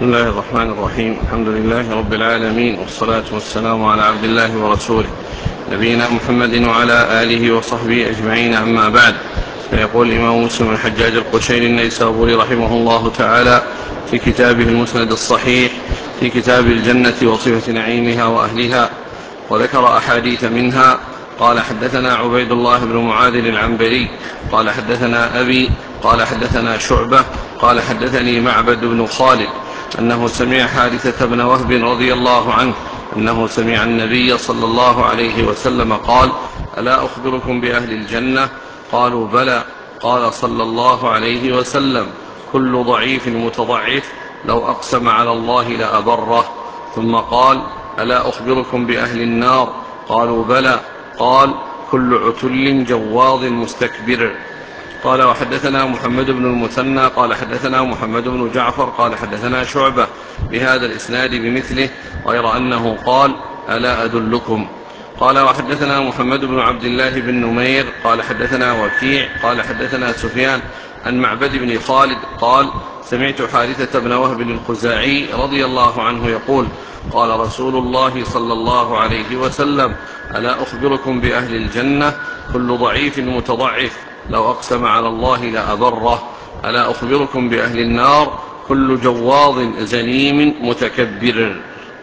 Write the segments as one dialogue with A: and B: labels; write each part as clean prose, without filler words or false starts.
A: بسم الله الرحمن الرحيم. الحمد لله رب العالمين، والصلاة والسلام على عبد الله ورسوله نبينا محمد وعلى آله وصحبه أجمعين، أما بعد. فيقول الإمام مسلم الحجاج القشيري النيسابوري رحمه الله تعالى في كتابه المسند الصحيح في كتاب الجنة وصفة نعيمها وأهلها، وذكر أحاديث منها. قال: حدثنا عبيد الله بن معاذ العنبري قال: حدثنا أبي قال: حدثنا شعبة قال: حدثني معبد بن خالد أنه سمع حارثة بن وهب رضي الله عنه أنه سمع النبي صلى الله عليه وسلم قال: ألا أخبركم بأهل الجنة؟ قالوا: بلى. قال صلى الله عليه وسلم: كل ضعيف متضعف لو أقسم على الله لأبره. ثم قال: ألا أخبركم بأهل النار؟ قالوا: بلى. قال: كل عتل جواظ مستكبر. قال: وحدثنا محمد بن المثنى قال: حدثنا محمد بن جعفر قال: حدثنا شعبة بهذا الإسناد بمثله، غير أنه قال: ألا أدلكم؟ قال: وحدثنا محمد بن عبد الله بن نمير قال: حدثنا وكيع قال: حدثنا سفيان عن معبد بن خالد قال: سمعت حارثة بن وهب الخزاعي رضي الله عنه يقول: قال رسول الله صلى الله عليه وسلم: ألا أخبركم بأهل الجنة؟ كل ضعيف متضعف لو أقسم على الله لأبره. ألا أخبركم بأهل النار؟ كل جواظ زنيم متكبر.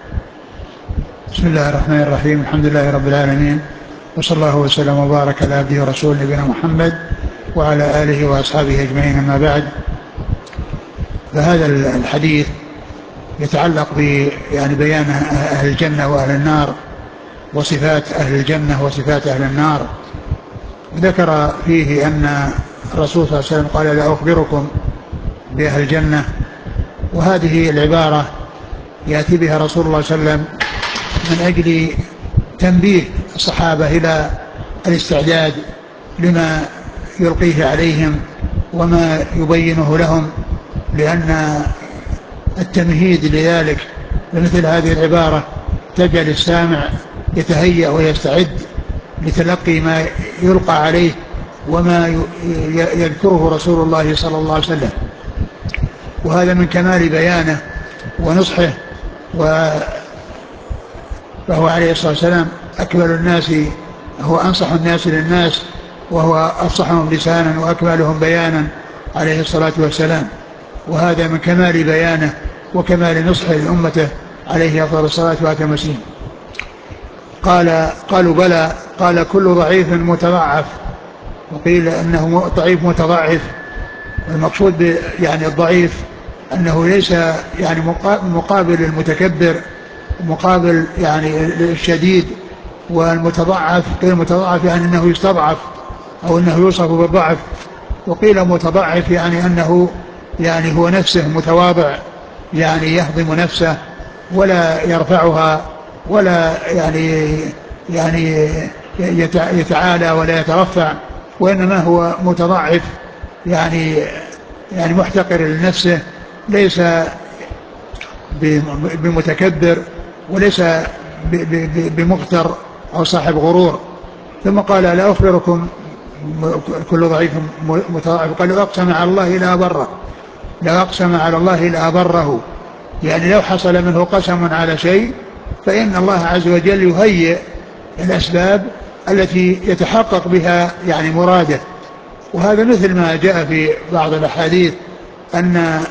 B: بسم الله الرحمن الرحيم. الحمد لله رب العالمين، وصلى الله وسلم وبارك على عبده ورسوله نبينا محمد وعلى آله وأصحابه أجمعين، أما بعد. فهذا الحديث يتعلق بيان أهل الجنة وأهل النار، وصفات أهل الجنة وصفات أهل النار. ذكر فيه أن الرسول صلى الله عليه وسلم قال: لا أخبركم بأهل الجنة، وهذه العبارة يأتي بها رسول الله صلى الله عليه وسلم من أجل تنبيه الصحابة إلى الاستعداد لما يلقيه عليهم وما يبينه لهم، لأن التمهيد لذلك بمثل هذه العبارة تجعل السامع يتهيأ ويستعد لتلقي ما يلقى عليه وما يذكره رسول الله صلى الله عليه وسلم. وهذا من كمال بيانه ونصحه، فهو عليه الصلاة والسلام أكمل الناس، هو أنصح الناس للناس، وهو أفصحهم لسانا وأكملهم بيانا عليه الصلاة والسلام. وهذا من كمال بيانه وكمال نصحه لأمته عليه أفضل الصلاة وأتم التسليم. قالوا: بلى. قال: كل ضعيف متضعف. وقيل أنه ضعيف متضعف. المقصود يعني الضعيف أنه ليس يعني مقابل المتكبر، مقابل يعني الشديد. والمتضعف قيل متضعف يعني أنه يستضعف أو أنه يوصف بالضعف. وقيل متضعف يعني أنه يعني هو نفسه متواضع، يعني يهضم نفسه ولا يرفعها، ولا يعني يتعالى ولا يترفع، وإنما هو متضعف يعني محتقر لنفسه، ليس بمتكبر وليس بمغتر أو صاحب غرور. ثم قال: لا أخبركم كل ضعيف متضعف. قال: لو أقسم على الله لأبره. لو أقسم على الله لأبره، يعني لو حصل منه قسم على شيء فإن الله عز وجل يهيئ الأسباب التي يتحقق بها يعني مراده. وهذا مثل ما جاء في بعض الأحاديث أن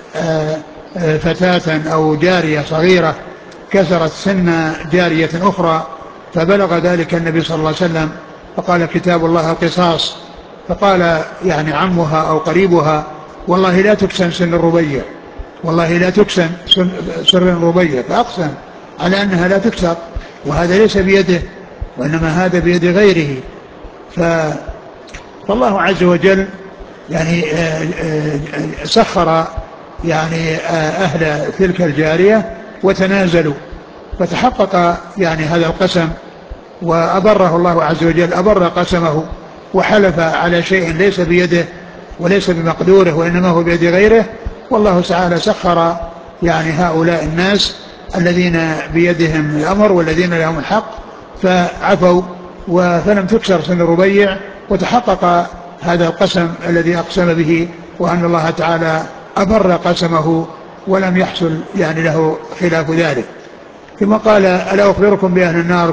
B: فتاة أو جارية صغيرة كسرت سن جارية أخرى، فبلغ ذلك النبي صلى الله عليه وسلم فقال: كتاب الله قصاص. فقال يعني عمها أو قريبها: والله لا تكسن سن الربيع، والله لا تكسن سن الربيع. فأقسم على أنها لا تكسر، وهذا ليس بيده وإنما هذا بيد غيره. فالله عز وجل يعني سخر يعني أهل تلك الجارية وتنازلوا، فتحقق يعني هذا القسم، وأبره الله عز وجل، أبر قسمه وحلف على شيء ليس بيده وليس بمقدوره وإنما هو بيد غيره. والله تعالى سخر يعني هؤلاء الناس الذين بيدهم الأمر والذين لهم الحق، فعفوا فلم تكسر سن الربيع، وتحقق هذا القسم الذي أقسم به، وأن الله تعالى أبر قسمه ولم يحصل يعني له خلاف ذلك. ثم قال: ألا أخبركم بأهل النار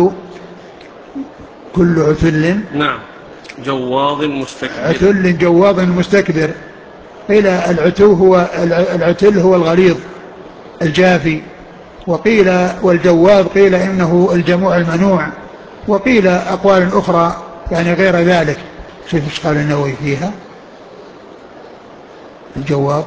B: كل عتل.
A: نعم. جواظ مستكبر.
B: عتل جواظ مستكبر. قيل العتل هو الغليظ الجافي، وقيل والجواظ قيل إنه الجموع المنوع، وقيل أقوال أخرى يعني غير ذلك. شوف ايش قال النووي فيها. الجواظ: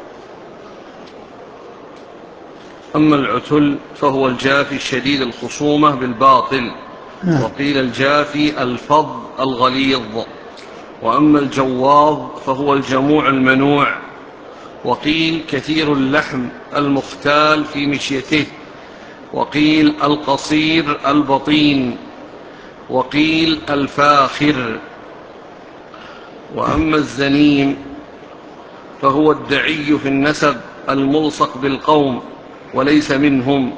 A: أما العتل فهو الجافي الشديد الخصومة بالباطل. وقيل الجافي الفظ الغليظ. وأما الجواظ فهو الجموع المنوع. وقيل كثير اللحم المختال في مشيته. وقيل القصير البطين. وقيل الفاخر. وأما الزنيم فهو الدعي في النسب الملصق بالقوم وليس منهم،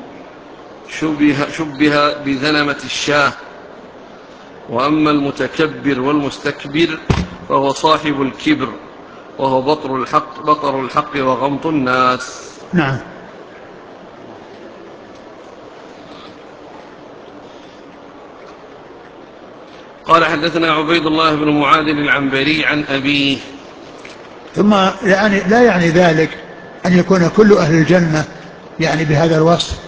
A: شبه بذنمة الشاه. وأما المتكبر والمستكبر فهو صاحب الكبر، وهو بطر الحق وغمط الناس.
B: نعم.
A: قال: حدثنا عبيد الله بن معاذ العنبري عن أبيه.
B: ثم يعني لا يعني ذلك أن يكون كل أهل الجنة يعني بهذا الوصف،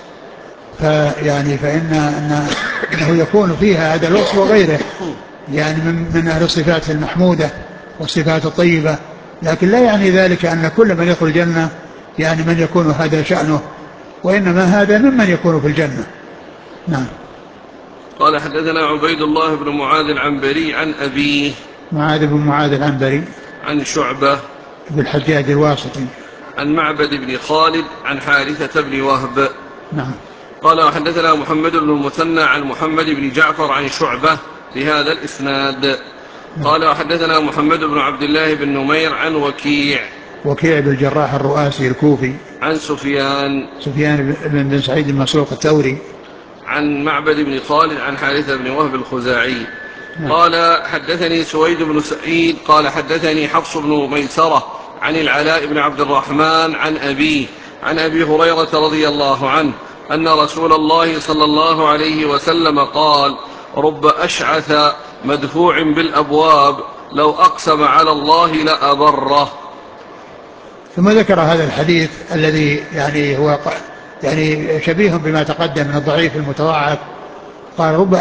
B: فإنه يكون فيها هذا الوصف وغيره يعني من أهل الصفات المحمودة والصفات الطيبة، لكن لا يعني ذلك أن كل من يدخل الجنة يعني من يكون هذا شأنه، وإنما هذا ممن يكون في الجنة. نعم.
A: قال: حدثنا عبيد الله بن معاذ العنبري عن أبيه.
B: معاذ بن معاذ العنبري
A: عن شعبة
B: بن الحجاج الواسطي
A: عن معبد بن خالد عن حارثة بن وهب.
B: نعم.
A: قال: وحدثنا محمد بن المثنى عن محمد بن جعفر عن شعبة بهذا الإسناد. قال: وحدثنا محمد بن عبد الله بن نمير عن وكيع
B: بن الجراح الرؤاسي الكوفي
A: عن سفيان
B: بن سعيد المسروق الثوري
A: عن معبد بن خالد عن حارثة بن وهب الخزاعي.
B: نعم.
A: قال: حدثني سويد بن سعيد قال: حدثني حفص بن ميسرة عن العلاء بن عبد الرحمن عن أبيه عن أبي هريرة رضي الله عنه أن رسول الله صلى الله عليه وسلم قال: رب أشعث مدفوع بالأبواب لو أقسم على الله لأبره.
B: ثم ذكر هذا الحديث الذي يعني هو يعني شبيه بما تقدم من الضعيف المتضاعف. قال: رب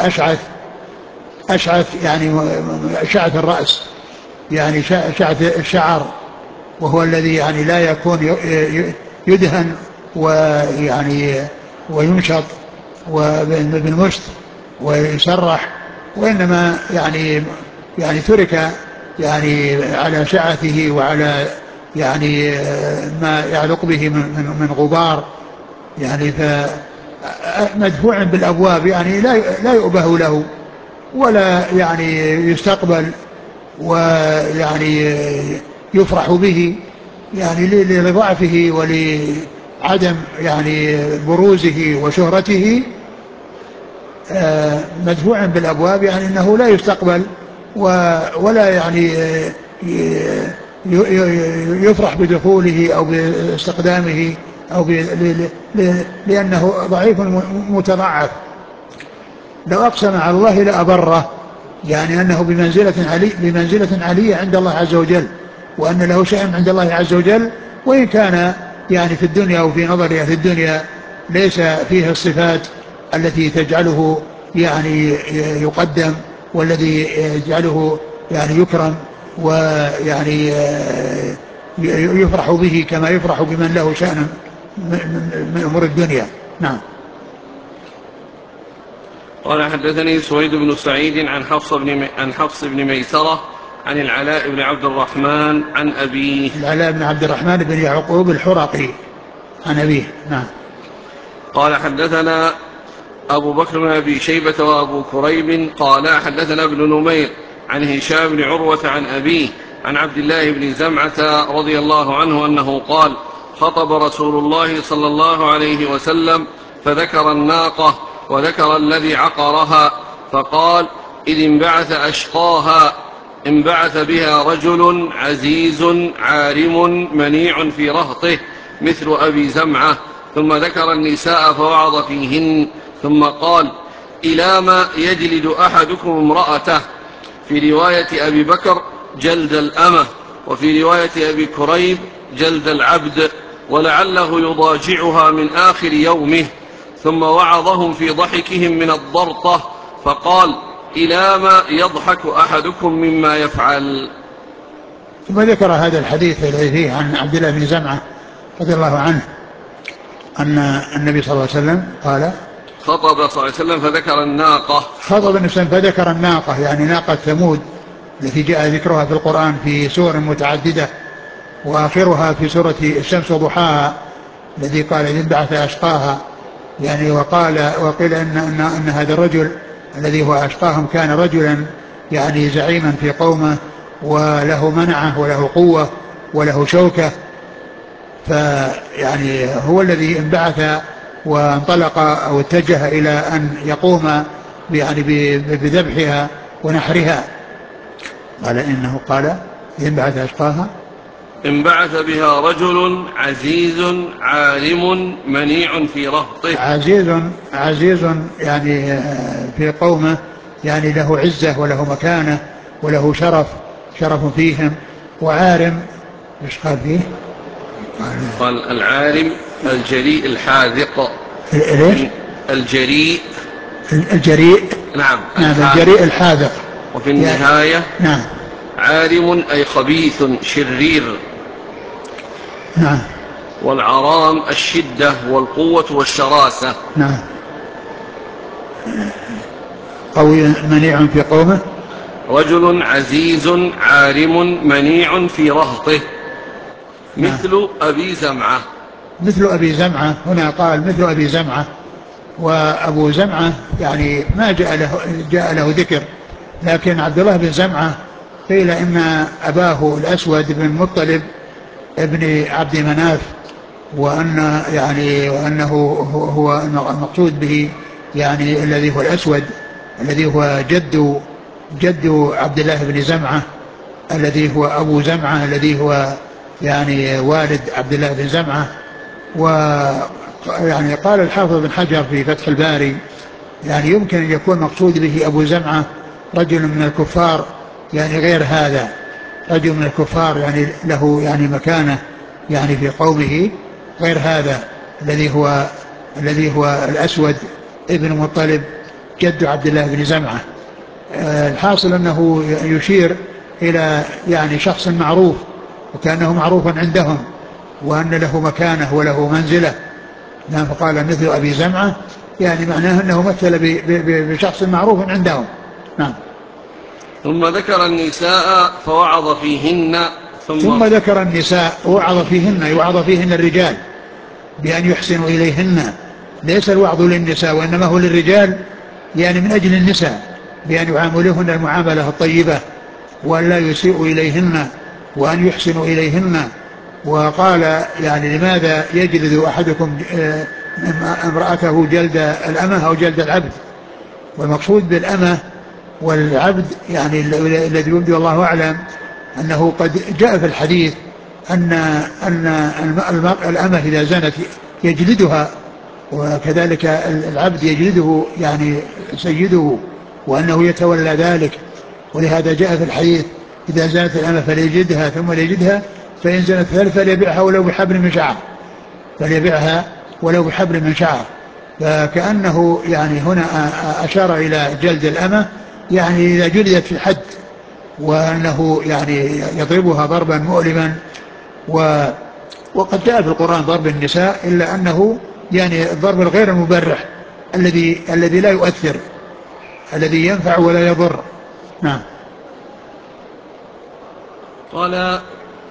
B: أشعث يعني شعث الرأس، يعني شعث الشعر، وهو الذي يعني لا يكون يدهن ويعني وينشط بالمشط ويسرح، وإنما يعني ترك يعني على شعثه وعلى يعني ما يعلق به من غبار، يعني فمدفوع بالأبواب يعني لا يؤبه له ولا يعني يستقبل ويعني يفرح به، يعني لضعفه ولعدم يعني بروزه وشهرته. مدفوع بالأبواب يعني أنه لا يستقبل ولا يعني يفرح بدخوله أو باستقدامه أو لأنه ضعيف متضعف. لو أقسم على الله لأبره، يعني أنه بمنزلة علية عند الله عز وجل، وأن له شأن عند الله عز وجل، وإن كان يعني في الدنيا وفي نظره في الدنيا ليس فيه الصفات التي تجعله يعني يقدم والذي يجعله يعني يكرم ويعني يفرح به كما يفرح بمن له شأن من أمور الدنيا. نعم.
A: قال: حدثني سويد بن سعيد عن حفص بن ميسرة عن العلاء بن عبد الرحمن عن أبيه.
B: العلاء بن عبد الرحمن بن يعقوب الحرقي عن أبيه. نعم.
A: قال: حدثنا أبو بكر بن أبي شيبة وأبو كريب قال: حدثنا ابن نمير عن هشام بن عروة عن أبيه عن عبد الله بن زمعة رضي الله عنه أنه قال: خطب رسول الله صلى الله عليه وسلم فذكر الناقة وذكر الذي عقرها، فقال: إذ انبعث أشقاها انبعث بها رجل عزيز عارم منيع في رهطه، مثل أبي زمعة، ثم ذكر النساء فوعظ فيهن، ثم قال: إلى ما يجلد أحدكم امرأته. في رواية أبي بكر: جلد الأمة، وفي رواية أبي كريب: جلد العبد، ولعله يضاجعها من آخر يومه. ثم وعظهم في ضحكهم من الضرطة فقال: إلى ما يضحك أحدكم مما يفعل.
B: ثم ذكر هذا الحديث الذي فيه عن عبد الله بن زمعة رضي الله عنه أن النبي صلى الله عليه وسلم قال:
A: خطب صلى الله عليه وسلم فذكر الناقة.
B: خطب النبي صلى الله عليه وسلم فذكر الناقة، يعني ناقة ثمود التي جاء ذكرها في القرآن في سور متعددة، وآخرها في سورة الشمس وضحاها الذي قال: إذ انبعث أشقاها. يعني وقيل أن هذا الرجل الذي هو أشقاهم كان رجلا يعني زعيما في قومه، وله منعه وله قوة وله شوكة، فيعني هو الذي انبعث وانطلق أو اتجه إلى أن يقوم يعني بذبحها ونحرها. قال إنه قال: انبعث أشقاها،
A: انبعث بها رجل عزيز عالم منيع في رهطه.
B: عزيز يعني في قومه، يعني له عزة وله مكانة وله شرف فيهم، وعارم. ايش قال فيه؟
A: قال: العالم الجريء الحاذق.
B: ليش؟
A: الجريء.
B: الجريء.
A: نعم
B: الجريء الحاذق.
A: وفي النهاية:
B: نعم.
A: عالم أي خبيث شرير.
B: نعم.
A: والعرام الشدة والقوة والشراسة.
B: نعم. قوي منيع في قومه.
A: رجل عزيز عارم منيع في رهطه. مثل أبي زمعة.
B: مثل أبي زمعة، هنا قال مثل أبي زمعة، وأبو زمعة يعني ما جاء له ذكر، لكن عبد الله بن زمعة قيل إن أباه الأسود بن مطلب ابن عبد مناف، وأنه هو المقصود به يعني الذي هو الأسود الذي هو جد عبد الله بن زمعة الذي هو أبو زمعة الذي هو يعني والد عبد الله بن زمعة. ويعني قال الحافظ بن حجر في فتح الباري يعني يمكن أن يكون مقصود به أبو زمعة رجل من الكفار، يعني غير هذا، رجل من الكفار يعني له يعني مكانة يعني في قومه، غير هذا الذي هو الأسود ابن مطلب جد عبد الله بن زمعة. الحاصل أنه يشير إلى يعني شخص معروف، وكأنه معروفا عندهم، وأن له مكانة وله منزلة. نعم. فقال مثل أبي زمعة، يعني معناه أنه مثل بشخص معروف عندهم. نعم.
A: ثم ذكر النساء فوعظ فيهن.
B: ثم ذكر النساء ووعظ فيهن، يوعظ فيهن الرجال بأن يحسنوا إليهن، ليس الوعظ للنساء وإنما هو للرجال، يعني من أجل النساء بأن يعاملوهن المعاملة الطيبة، وأن لا يسيئوا إليهن، وأن يحسنوا إليهن. وقال يعني لماذا يجلد أحدكم امرأته جلد الأمة أو جلد العبد؟ والمقصود بالأمة والعبد يعني الذي يبدو الله أعلم أنه قد جاء في الحديث أن الأمة إذا زنت يجلدها، وكذلك العبد يجلده يعني سيده، وأنه يتولى ذلك. ولهذا جاء في الحديث: إذا زنت الأمة فليجلدها ثم ليجلدها، فإن زنت فليبيعها ولو بحبل من شعر، فليبيعها ولو بحبل من شعر. فكأنه يعني هنا أشار إلى جلد الأمة، يعني إذا جلدت في الحد، وأنه يعني يضربها ضربا مؤلما. وقد جاء في القرآن ضرب النساء، إلا أنه يعني الضرب الغير المبرح الذي لا يؤثر، الذي ينفع ولا يضر. نعم.
A: قال: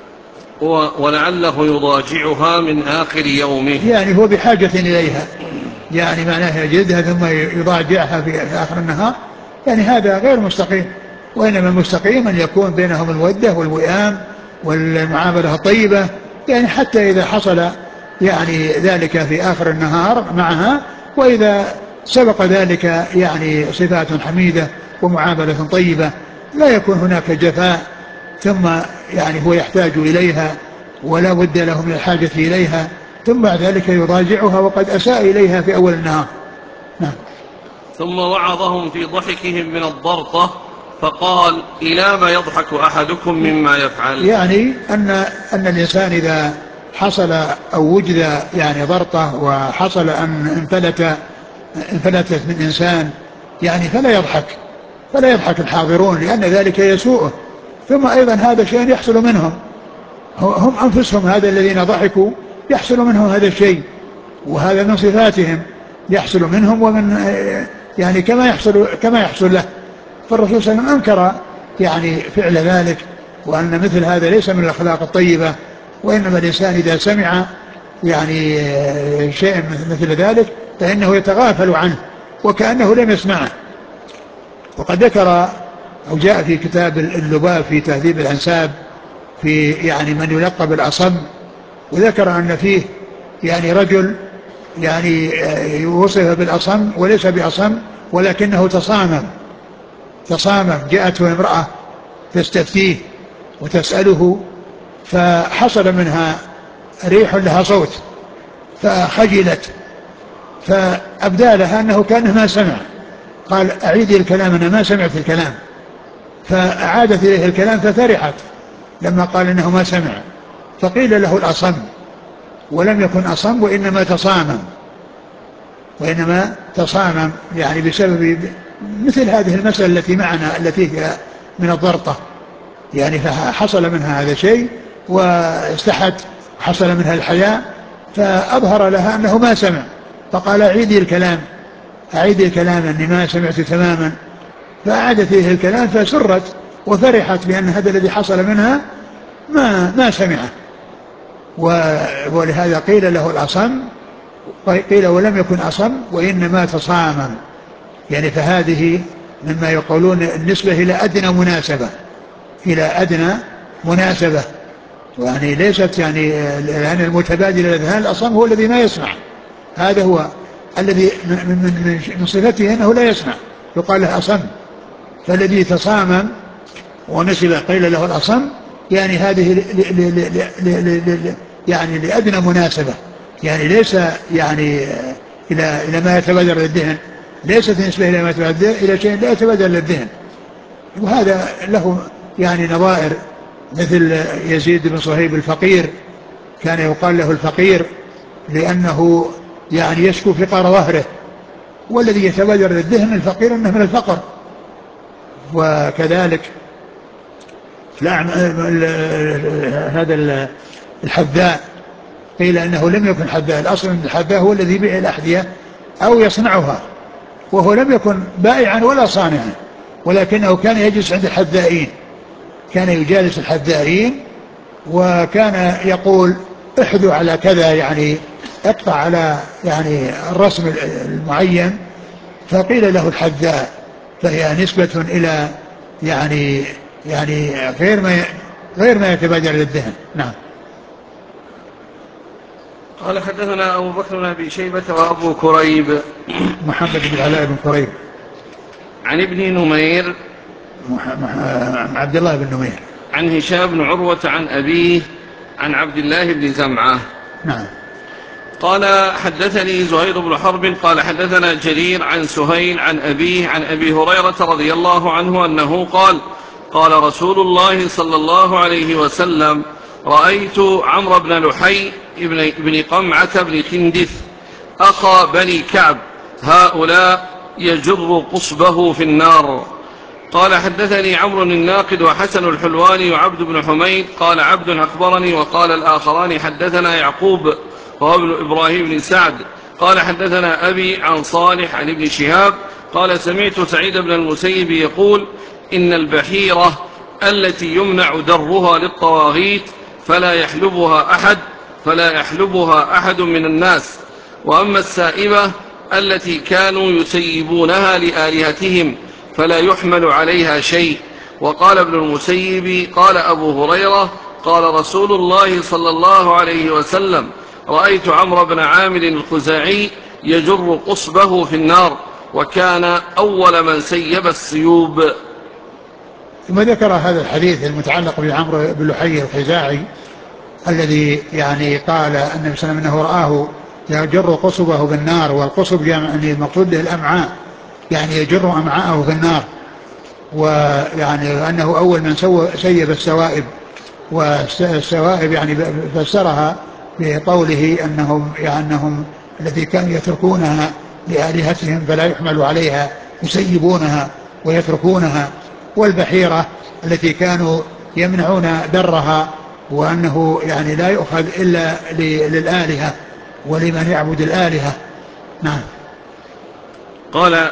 A: ولعله يضاجعها من آخر يومه.
B: يعني هو بحاجة إليها، يعني معناه يجلدها ثم يضاجعها في آخر النهار، يعني هذا غير مستقيم. وإنما المستقيم أن يكون بينهم المودة والوئام والمعاملة الطيبة، يعني حتى إذا حصل يعني ذلك في آخر النهار معها، وإذا سبق ذلك يعني صفات حميدة ومعاملة طيبة، لا يكون هناك جفاء ثم يعني هو يحتاج إليها ولا بد له من الحاجة إليها، ثم بعد ذلك يراجعها وقد أساء إليها في أول النهار. نعم.
A: ثم وعظهم في ضحكهم من الضرطة فقال: إلى ما يضحك أحدكم مما يفعل؟
B: يعني أن الإنسان إذا حصل أو وجد يعني ضرطة وحصل أن انفلتت من إنسان يعني فلا يضحك الحاضرون، لأن ذلك يسوءه. ثم أيضا هذا شيء يحصل منهم، هم أنفسهم هذا الذين ضحكوا يحصل منهم هذا الشيء، وهذا من صفاتهم يحصل منهم، ومن يعني كما يحصل له. فالرسول صلى الله عليه وسلم أنكر يعني فعل ذلك، وأن مثل هذا ليس من الأخلاق الطيبة، وإنما الإنسان إذا سمع يعني شيء مثل ذلك فإنه يتغافل عنه وكأنه لم يسمعه. وقد ذكر أو جاء في كتاب اللباب في تهذيب الأنساب في يعني من يلقب الأصم، وذكر أن فيه يعني رجل يعني وصف بالأصم وليس بأصم ولكنه تصامم. جاءته امرأة تستفتيه وتسأله، فحصل منها ريح لها صوت فخجلت، فأبدى لها أنه كأنه ما سمع. قال: أعيدي الكلام، أنا ما سمعت الكلام. فأعادت إليه الكلام ففرحت لما قال إنه ما سمع. فقيل له الأصم، ولم يكن أصم وإنما تصامم يعني بسبب مثل هذه المسألة التي معنا التي هي من الضرطة، يعني فحصل منها هذا الشيء واستحت، حصل منها الحياء، فأظهر لها أنه ما سمع. فقال: أعيدي الكلام أني ما سمعت تماما. فأعادت إليه الكلام فسرت وفرحت بأن هذا الذي حصل منها ما سمعه. ولهذا قيل له الأصم، قيل ولم يكن أصم وإنما تصامم. يعني فهذه مما يقولون النسبة إلى أدنى مناسبة، يعني ليست يعني المتبادل الأذهان. الأصم هو الذي ما يسمع، هذا هو الذي من صفته أنه لا يسمع، يقال له أصم. فالذي تصامم ونسب قيل له الأصم، يعني هذه يعني لأدنى مناسبة، يعني ليس يعني إلى ما يتبادر للذهن، ليست نسبة إلى ما يتبادر إلى شيء لا يتبادر للذهن. وهذا له يعني نظائر، مثل يزيد بن صهيب الفقير، كان يقال له الفقير لأنه يعني يشكو فقر ظهره، والذي يتبادر للذهن الفقير أنه من الفقر. وكذلك هذا الحذاء، قيل أنه لم يكن حذاء، الأصل أن الحذاء هو الذي يبيع الأحذية أو يصنعها، وهو لم يكن بائعا ولا صانعا، ولكنه كان يجلس عند الحذائين، كان يجالس الحذائين، وكان يقول: احذوا على كذا، يعني اقطع على يعني الرسم المعين. فقيل له الحذاء، فهي نسبة إلى يعني غير ما يتبادر للذهن. نعم.
A: قال: حدثنا أبو بكر بن أبي شيبة وأبو كريب.
B: محمد بن العلاء بن كريب.
A: عن ابن نمير.
B: عبد الله بن نمير.
A: عن هشام بن عروة عن أبيه عن عبد الله بن زمعة.
B: نعم.
A: قال: حدثني زهير بن حرب قال: حدثنا جرير عن سهيل عن أبيه عن أبي هريرة رضي الله عنه أنه قال: قال رسول الله صلى الله عليه وسلم: رأيت عمرو بن لحي بن قمعة بن خندث أخا بني كعب هؤلاء يجر قصبه في النار. قال: حدثني عمرو الناقد وحسن الحلواني وعبد بن حميد قال عبد أخبرني، وقال الآخران حدثنا يعقوب وهو ابن إبراهيم بن سعد قال حدثنا أبي عن صالح عن ابن شهاب قال: سمعت سعيد بن المسيب يقول: إن البحيرة التي يمنع درها للطواغيت فلا يحلبها أحد من الناس، وأما السائبة التي كانوا يسيبونها لآلهتهم فلا يحمل عليها شيء. وقال ابن المسيب: قال أبو هريرة: قال رسول الله صلى الله عليه وسلم: رأيت عمرو بن عامر الخزاعي يجر قصبه في النار، وكان أول من سيب السيوب.
B: ثم ذكر هذا الحديث المتعلق بعمرو بن لحي الخزاعي الذي يعني قال النبي صلى الله عليه وسلم انه رآه يجر قصبه بالنار، والقصب يعني المقصود به الامعاء، يعني يجر امعاءه في النار. ويعني انه اول من سيب السوائب، والسوائب يعني فسرها بقوله انهم التي كانوا يتركونها لآلهتهم فلا يحمل عليها، يسيبونها ويتركونها. والبحيرة التي كانوا يمنعون درها، وأنه يعني لا يؤخذ إلا للآلهة ولمن يعبد الآلهة. نعم.
A: قال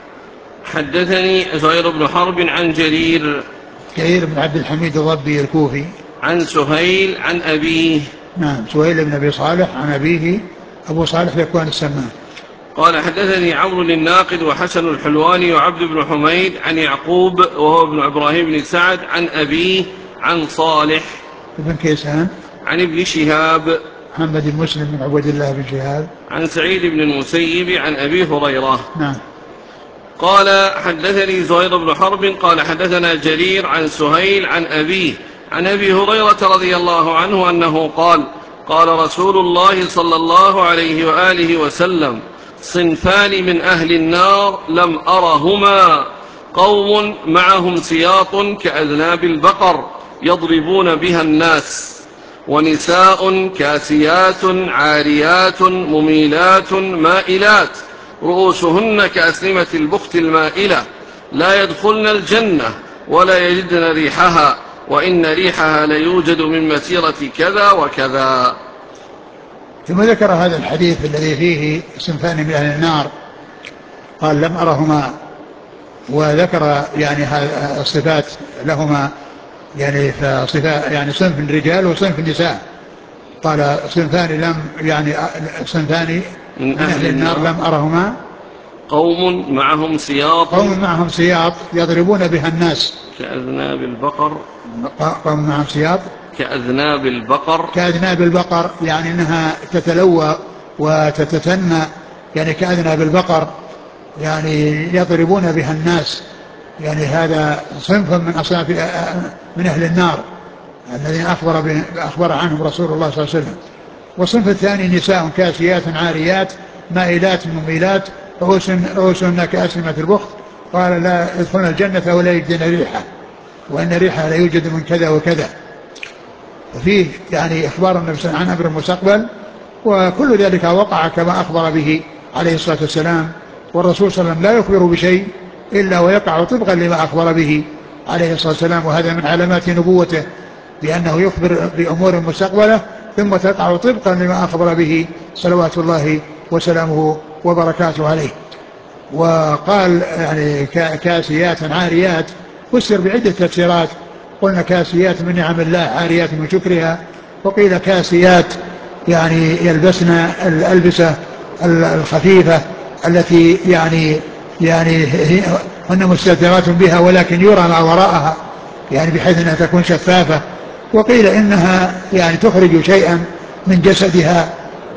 A: حدثني زهير بن حرب عن جرير
B: بن عبد الحميد الضبي الكوفي
A: عن سهيل عن أبيه.
B: نعم، سهيل بن أبي صالح عن أبيه أبو صالح ذكوان السمان.
A: قال حدثني عمرو الناقد وحسن الحلواني وعبد بن حميد عن يعقوب وهو ابن إبراهيم بن سعد عن أبيه عن صالح
B: بن كيسان
A: عن ابن شهاب
B: محمد بن مسلم بن عبد الله بن شهاب
A: عن سعيد بن المسيب عن أبي هريرة.
B: نعم.
A: قال حدثني زهير بن حرب قال حدثنا جرير عن سهيل عن أبيه عن أبي هريرة رضي الله عنه أنه قال قال رسول الله صلى الله عليه وآله وسلم صنفان من أهل النار لم أرهما، قوم معهم سياط كأذناب البقر يضربون بها الناس، ونساء كاسيات عاريات مميلات مائلات رؤوسهن كأسنمة البخت المائلة لا يدخلن الجنة ولا يجدن ريحها، وإن ريحها ليوجد من مسيرة كذا وكذا.
B: ثم ذكر هذا الحديث الذي فيه صنفان من أهل النار قال لم أرهما، وذكر يعني الصفات لهما، يعني فصفات يعني صنف الرجال وصنف النساء. قال صنفان لم يعني صنفان من أهل النار لم أرهما،
A: قوم معهم
B: سياط يضربون بها الناس
A: كأذناب البقر،
B: قوم معهم سياط كأذناب البقر يعني أنها تتلوى وتتثنى، يعني كأذناب البقر يعني يضربون بها الناس. يعني هذا صنف من أصناف من أهل النار الذين أخبر عنهم رسول الله صلى الله عليه وسلم. والصنف الثاني نساء كاسيات عاريات مائلات مميلات رؤوسهن كأسنمة البخت، قال لا يدخلن الجنة ولا يجدن ريحها، وإن ريحها لا يوجد من كذا وكذا. وفيه يعني إخبار النبي صلى الله عليه وسلم عن أمر المستقبل، وكل ذلك وقع كما أخبر به عليه الصلاة والسلام. والرسول صلى الله عليه وسلم لا يخبر بشيء إلا ويقع طبقا لما أخبر به عليه الصلاة والسلام، وهذا من علامات نبوته، لأنه يخبر بأمور مستقبلة ثم تقع طبقا لما أخبر به صلوات الله وسلامه وبركاته عليه. وقال يعني كاسيات عاريات فسر بعدة تفسيرات، قلنا كاسيات من نعم الله عاريات من شكرها، وقيل كاسيات يعني يلبسن الألبسة الخفيفة التي يعني هن مستترات بها ولكن يرى ما وراءها، يعني بحيث أنها تكون شفافة. وقيل إنها يعني تخرج شيئا من جسدها،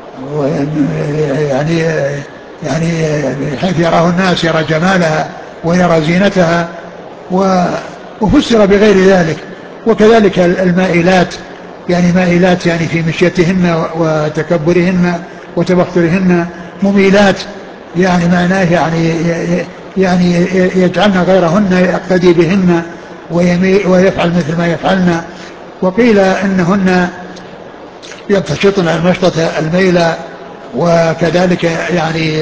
B: يعني حيث يراه الناس يرى جمالها ويرى زينتها، وفسر بغير ذلك. وكذلك المائلات، يعني مائلات يعني في مشيتهن وتكبرهن وتبخترهن، مميلات يعني معناه يعني يجعلن غيرهن يقتدي بهن ويفعل مثل ما يفعلن. وقيل انهن يمتشطن المشطة الميلة، وكذلك يعني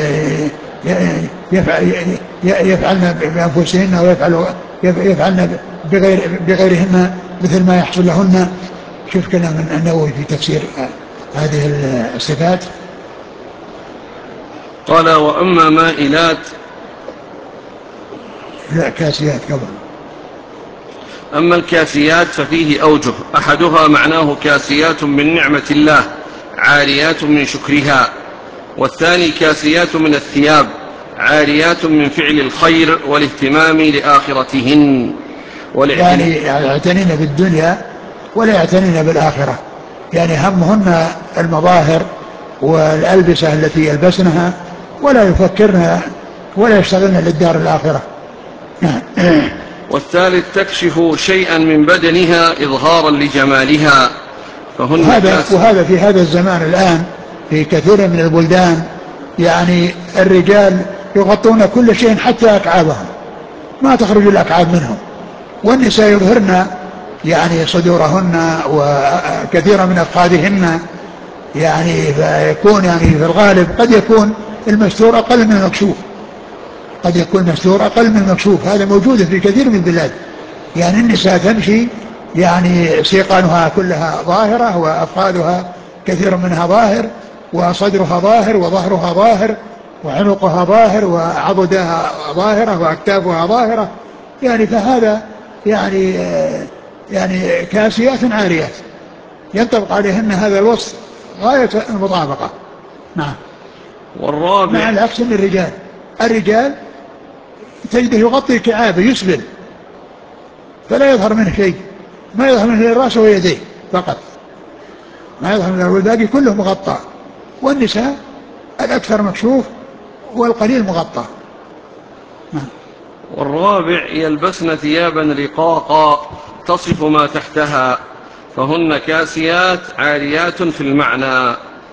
B: يفعلن بأنفسهن ويفعلن بغيرهن مثل ما يحصل لهن. شوف كلام النووي في تفسير هذه الصفات.
A: قال وأما مائلات
B: لا كاسيات قبل.
A: أما الكاسيات ففيه أوجه، أحدها معناه كاسيات من نعمة الله عاريات من شكرها، والثاني كاسيات من الثياب عاريات من فعل الخير والاهتمام لآخرتهن،
B: يعني يعتنين بالدنيا ولا يعتنين بالآخرة، يعني همهن المظاهر والألبسة التي يلبسنها ولا يفكرن ولا يشتغلن للدار الآخرة.
A: والثالث تكشف شيئا من بدنها إظهارا لجمالها،
B: وهذا في هذا الزمان الآن في كثير من البلدان، يعني الرجال يغطون كل شيء حتى أكعابهم، ما تخرج الأكعاب منهم، والنساء يظهرن يعني صدورهن وكثيرا من أفخاذهن، يعني فيكون يعني في الغالب قد يكون المستور أقل من المكشوف، قد يكون المستور أقل من المكشوف. هذا موجود في كثير من البلاد، يعني النساء تمشي يعني سيقانها كلها ظاهرة وأفخاذها كثير منها ظاهر، وصدرها ظاهر وظهرها ظاهر وعنقها ظاهر وعضدها ظاهرة وأكتافها ظاهرة، يعني فهذا يعني كاسيات عاريات ينطبق عليهن هذا الوصف غاية المطابقة. نعم.
A: والرابع
B: مع العكس من الرجال تجده يغطي كعابه يسبل فلا يظهر منه شيء، ما يظهر منه الرأس ويديه فقط، ما يظهر منه، والباقي كله مغطى، والنساء الأكثر مكشوف والقليل مغطى.
A: والرابع يلبسن ثيابا رقاقا تصف ما تحتها، فهن كاسيات عاريات في المعنى.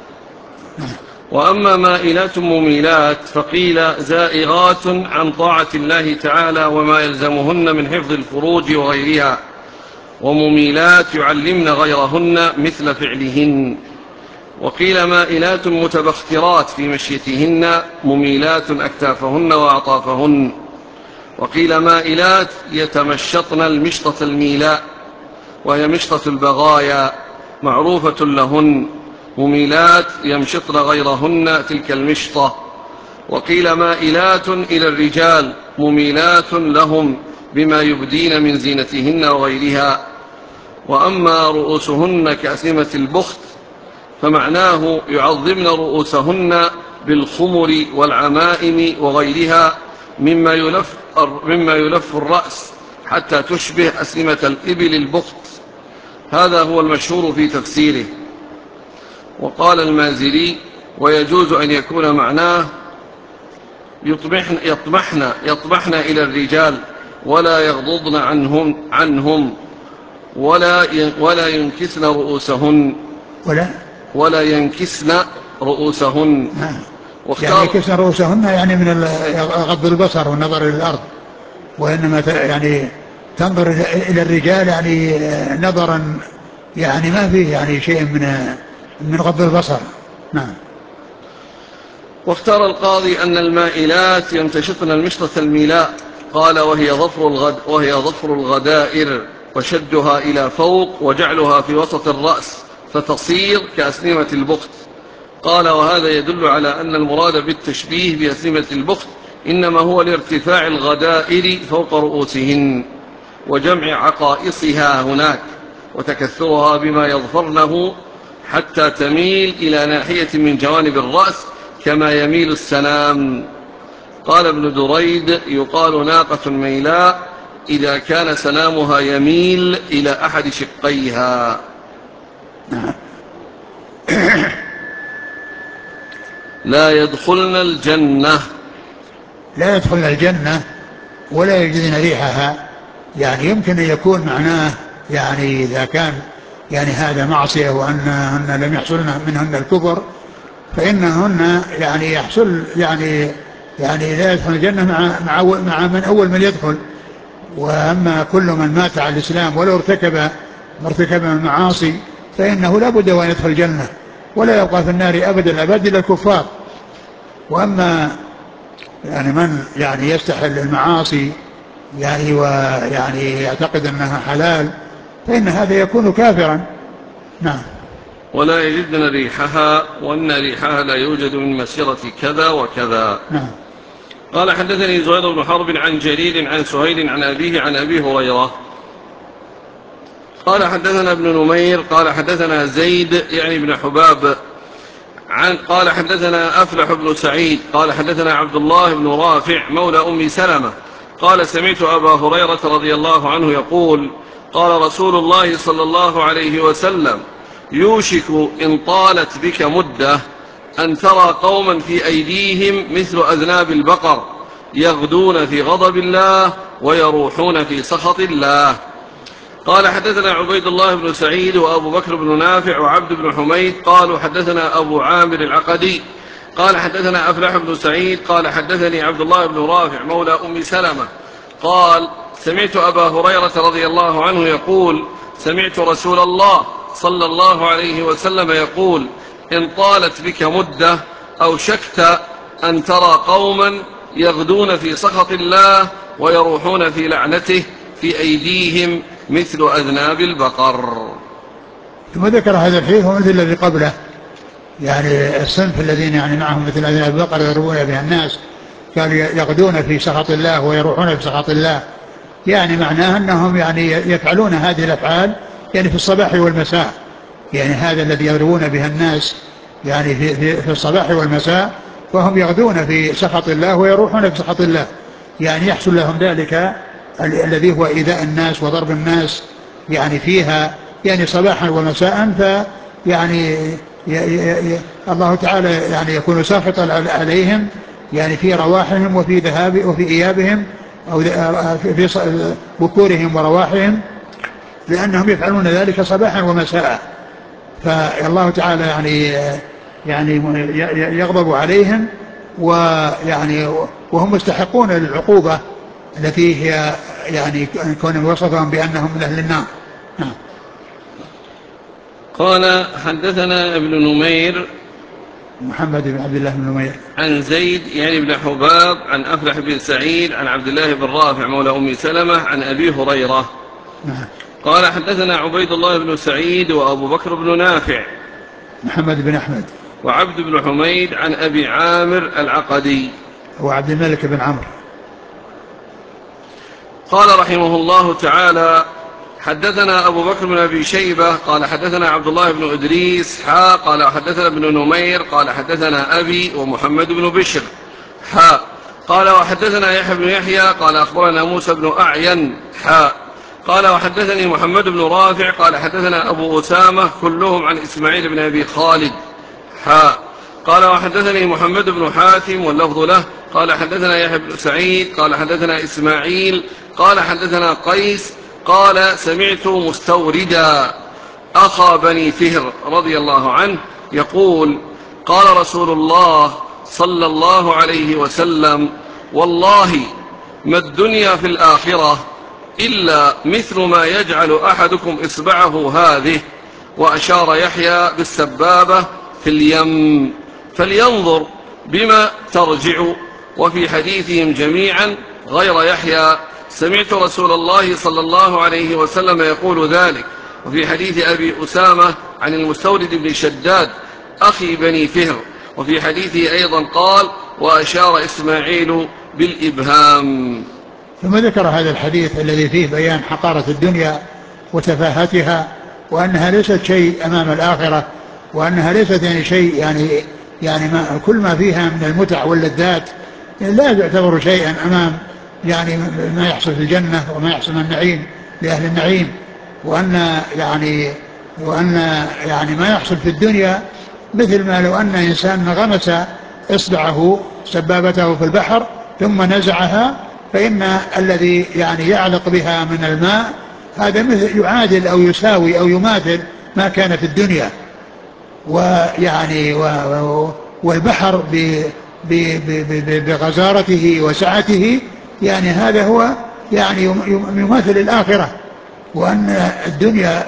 A: وأما مائلات مميلات فقيل زائغات عن طاعة الله تعالى وما يلزمهن من حفظ الفروج وغيرها، ومميلات يعلمن غيرهن مثل فعلهن. وقيل مائلات متبخترات في مشيتهن مميلات أكتافهن وأعطافهن. وقيل مائلات يتمشطن المشطة الميلاء وهي مشطة البغايا معروفة لهن، مميلات يمشطن غيرهن تلك المشطة. وقيل مائلات إلى الرجال مميلات لهم بما يبدين من زينتهن وغيرها. وأما رؤوسهن كأسنمة البخت فمعناه يعظمن رؤوسهن بالخمر والعمائم وغيرها مما يلف الرأس حتى تشبه أسنمة الإبل البخت. هذا هو المشهور في تفسيره. وقال المازري ويجوز أن يكون معناه يطمحن إلى الرجال ولا يغضضن عنهم ولا ينكسن رؤوسهن
B: يعني ينكسن رؤوسهن يعني من غض البصر والنظر إلى الأرض، وإنما يعني تنظر إلى الرجال يعني نظرا يعني ما فيه يعني شيء من غض البصر. نعم.
A: واختار القاضي أن المائلات يمتشطن المشطة الميلاء، قال وهي ظفر الغدائر وشدها إلى فوق وجعلها في وسط الرأس فتصير كأسنمة البخت. قال وهذا يدل على أن المراد بالتشبيه بأسنمة البخت إنما هو لارتفاع الغدائر فوق رؤوسهن وجمع عقائصها هناك وتكثرها بما يظفرنه حتى تميل إلى ناحية من جوانب الرأس كما يميل السنام. قال ابن دريد يقال ناقة ميلاء إذا كان سنامها يميل إلى أحد شقيها. لا يدخلن
B: الجنة ولا يجدن ريحها، يعني يمكن أن يكون معناه يعني إذا كان يعني هذا معصية وأنهن لم يحصل منهن الكفر فإنهن يعني يحصل يعني لا يدخل الجنة مع من أول من يدخل. وأما كل من مات على الإسلام ولو ارتكب من المعاصي فإنه لا بد وأن يدخل الجنة ولا يبقى في النار أبدا الأبد إلا الكفار. وأما يعني من يعني يستحل المعاصي يعني ويعني يعتقد أنها حلال فإن هذا يكون كافرا. نعم.
A: ولا يجدن ريحها وأن ريحها لا يوجد من مسيرة كذا وكذا.
B: نعم.
A: قال حدثني زهير بن حرب عن جرير عن سهيل عن أبيه عن أبي هريرة قال حدثنا ابن نمير قال حدثنا زيد يعني بن حباب قال حدثنا أفلح بن سعيد قال حدثنا عبد الله بن رافع مولى أم سلمة قال سمعت أبا هريرة رضي الله عنه يقول قال رسول الله صلى الله عليه وسلم يوشك إن طالت بك مدة أن ترى قوما في أيديهم مثل أذناب البقر يغدون في غضب الله ويروحون في سخط الله. قال حدثنا عبيد الله بن سعيد وأبو بكر بن نافع وعبد بن حميد قالوا حدثنا أبو عامر العقدي قال حدثنا أفلح بن سعيد قال حدثني عبد الله بن رافع مولى أم سلمة قال سمعت أبا هريرة رضي الله عنه يقول سمعت رسول الله صلى الله عليه وسلم يقول إن طالت بك مدة أوشكت أن ترى قوما يغدون في سخط الله ويروحون في لعنته في أيديهم مثل أذناب البقر.
B: ثم ذكر هذا الحديث ومثل الذي قبله، يعني الصنف الذين يعني معهم مثل أذناب البقر يروون بها الناس، قال يغدون في سخط الله ويروحون في سخط الله، يعني معناه أنهم يعني يفعلون هذه الأفعال يعني في الصباح والمساء، يعني هذا الذي يغدون بها الناس يعني في الصباح والمساء، وهم يغدون في سخط الله ويروحون في سخط الله، يعني يحصل لهم ذلك الذي هو إيذاء الناس وضرب الناس يعني فيها يعني صباحا ومساء، فيعني الله تعالى يعني يكون ساخطا عليهم يعني في رواحهم وفي ذهاب وفي إيابهم أو في بكورهم ورواحهم، لأنهم يفعلون ذلك صباحا ومساء، فالله تعالى يعني يغضب عليهم ويعني وهم مستحقون للعقوبة التي هي يعني كون وصفهم بأنهم من أهل النار. نعم.
A: قال حدثنا ابن نمير
B: محمد بن عبد الله بن نمير
A: عن زيد يعني بن حباب عن أفلح بن سعيد عن عبد الله بن رافع مولى أم سلمة عن أبي هريرة.
B: نعم.
A: قال حدثنا عبيد الله بن سعيد وأبو بكر بن نافع
B: محمد بن أحمد
A: وعبد بن حميد عن أبي عامر العقدي
B: وعبد الملك بن عمرو.
A: قال رحمه الله تعالى حدثنا أبو بكر بن أبي شيبة قال حدثنا عبد الله بن إدريس قال حدثنا ابن نمير قال حدثنا أبي ومحمد بن بشر قال وحدثنا يحيى بن يحيى قال أخبرنا موسى بن أعين قال وحدثني محمد بن رافع قال حدثنا أبو أسامة كلهم عن إسماعيل بن أبي خالد قال وحدثني محمد بن حاتم واللفظ له قال حدثنا يحيى بن سعيد قال حدثنا إسماعيل قال حدثنا قيس قال سمعت مستوردا أخا بني فهر رضي الله عنه يقول قال رسول الله صلى الله عليه وسلم والله ما الدنيا في الآخرة إلا مثل ما يجعل أحدكم إصبعه هذه، وأشار يحيى بالسبابة في اليم، فلينظر بما ترجع. وفي حديثهم جميعا غير يحيى سمعت رسول الله صلى الله عليه وسلم يقول ذلك. وفي حديث أبي أسامة عن المستورد بن شداد أخي بني فهر، وفي حديثه أيضا قال وأشار إسماعيل بالإبهام.
B: ثم ذكر هذا الحديث الذي فيه بيان حقارة الدنيا وتفاهتها، وأنها ليست شيء أمام الآخرة، وأنها ليست يعني شيء يعني كل ما فيها من المتع واللذات لا يعتبر شيئا أمام يعني ما يحصل في الجنة وما يحصل من النعيم لأهل النعيم، وأن يعني ما يحصل في الدنيا مثل ما لو أن إنسان غمس إصبعه سبابته في البحر ثم نزعها، فإن الذي يعني يعلق بها من الماء هذا مثل يعادل أو يساوي أو يماثل ما كان في الدنيا. ويعني والبحر بغزارته وسعته يعني هذا هو يعني يماثل الآخرة، وأن الدنيا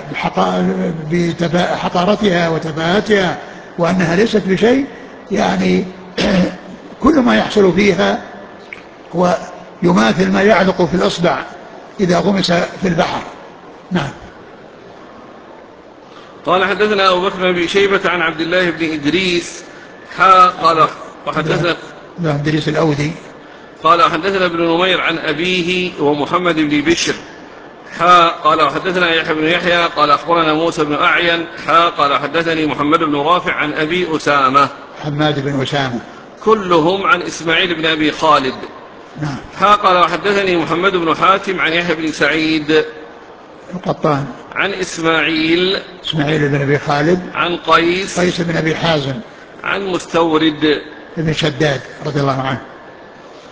B: بحقارتها وتفاهتها وأنها ليست بشيء يعني كل ما يحصل فيها هو يماثل ما يعلق في الأصبع إذا غمس في البحر. نعم.
A: قال حدثنا أبو بكر بن شيبة عن عبد الله بن إدريس قال وحدثنا
B: إدريس الأودي
A: قال حدثنا ابن نمير عن أبيه ومحمد بن بشر قال وحدثنا يحيى بن يحيى قال أخبرنا موسى بن أعين قال حدثني محمد بن رافع عن أبي أسامة
B: حماد بن أسامة
A: كلهم عن إسماعيل بن أبي خالد.
B: نعم.
A: قال وحدثني محمد بن حاتم عن يحيى بن سعيد
B: القطان
A: عن إسماعيل
B: بن أبي خالد
A: عن قيس
B: بن أبي حازم
A: عن مستورد
B: بن شداد رضي الله عنه.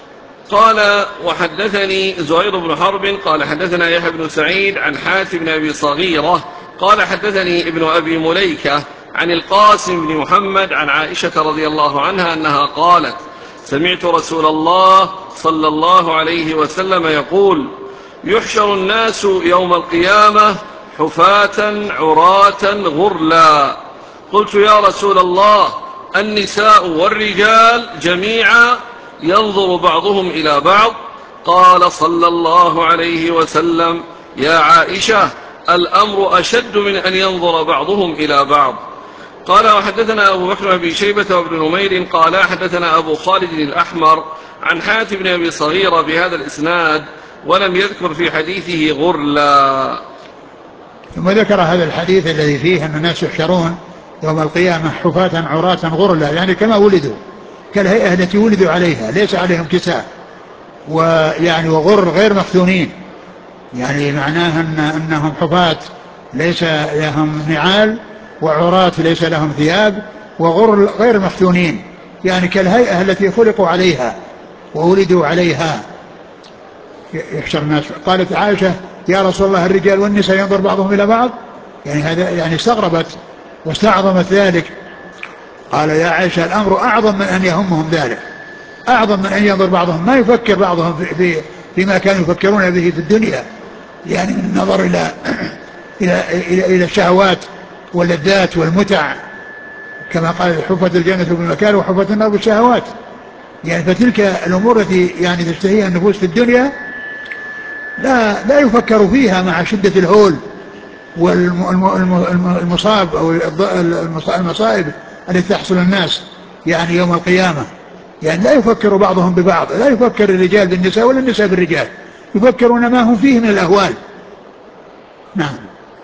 A: قال وحدثني زهير بن حرب قال حدثنا يحيى بن سعيد عن حاتم بن أبي صغيرة قال حدثني ابن أبي مليكة عن القاسم بن محمد عن عائشة رضي الله عنها أنها قالت سمعت رسول الله صلى الله عليه وسلم يقول يحشر الناس يوم القيامة حفاة عراة غرلا قلت يا رسول الله النساء والرجال جميعا ينظر بعضهم إلى بعض قال صلى الله عليه وسلم يا عائشة الأمر أشد من أن ينظر بعضهم إلى بعض. قال وحدثنا أبو بكر بن أبي شيبة وابن نمير قال حدثنا أبو خالد الأحمر عن حاتم بن أبي صغيرة بهذا الإسناد ولم يذكر في حديثه غرلا.
B: ثم ذكر هذا الحديث الذي فيه أن الناس يحشرون يوم القيامة حفاة عراة غرلا، يعني كما ولدوا، كالهيئة التي ولدوا عليها، ليس عليهم كساء، ويعني وغر غير مفتونين، يعني معناها أنهم حفاة ليس لهم نعال، وعراة ليس لهم ثياب، وغر غير مفتونين، يعني كالهيئة التي خلقوا عليها وولدوا عليها يحشر الناس. قالت عائشة يا رسول الله الرجال والنساء ينظر بعضهم إلى بعض، يعني هذا يعني استغربت واستعظمت ذلك. قال يا عائشة الأمر أعظم من أن يهمهم ذلك، أعظم من أن ينظر بعضهم، ما يفكر بعضهم فيما كانوا يفكرون به في الدنيا، يعني من النظر إلى الشهوات واللذات والمتع، كما قال حفت الجنة بالمكاره وحفت النار بالشهوات، يعني فتلك الأمور التي يعني تشتهيها النفوس في الدنيا لا يفكر فيها مع شدة الهول والمصاب أو المصائب التي تحصل الناس يعني يوم القيامة، يعني لا يفكر بعضهم ببعض، لا يفكر الرجال بالنساء ولا النساء بالرجال، يفكرون ما هم فيه من الأهوال. نعم.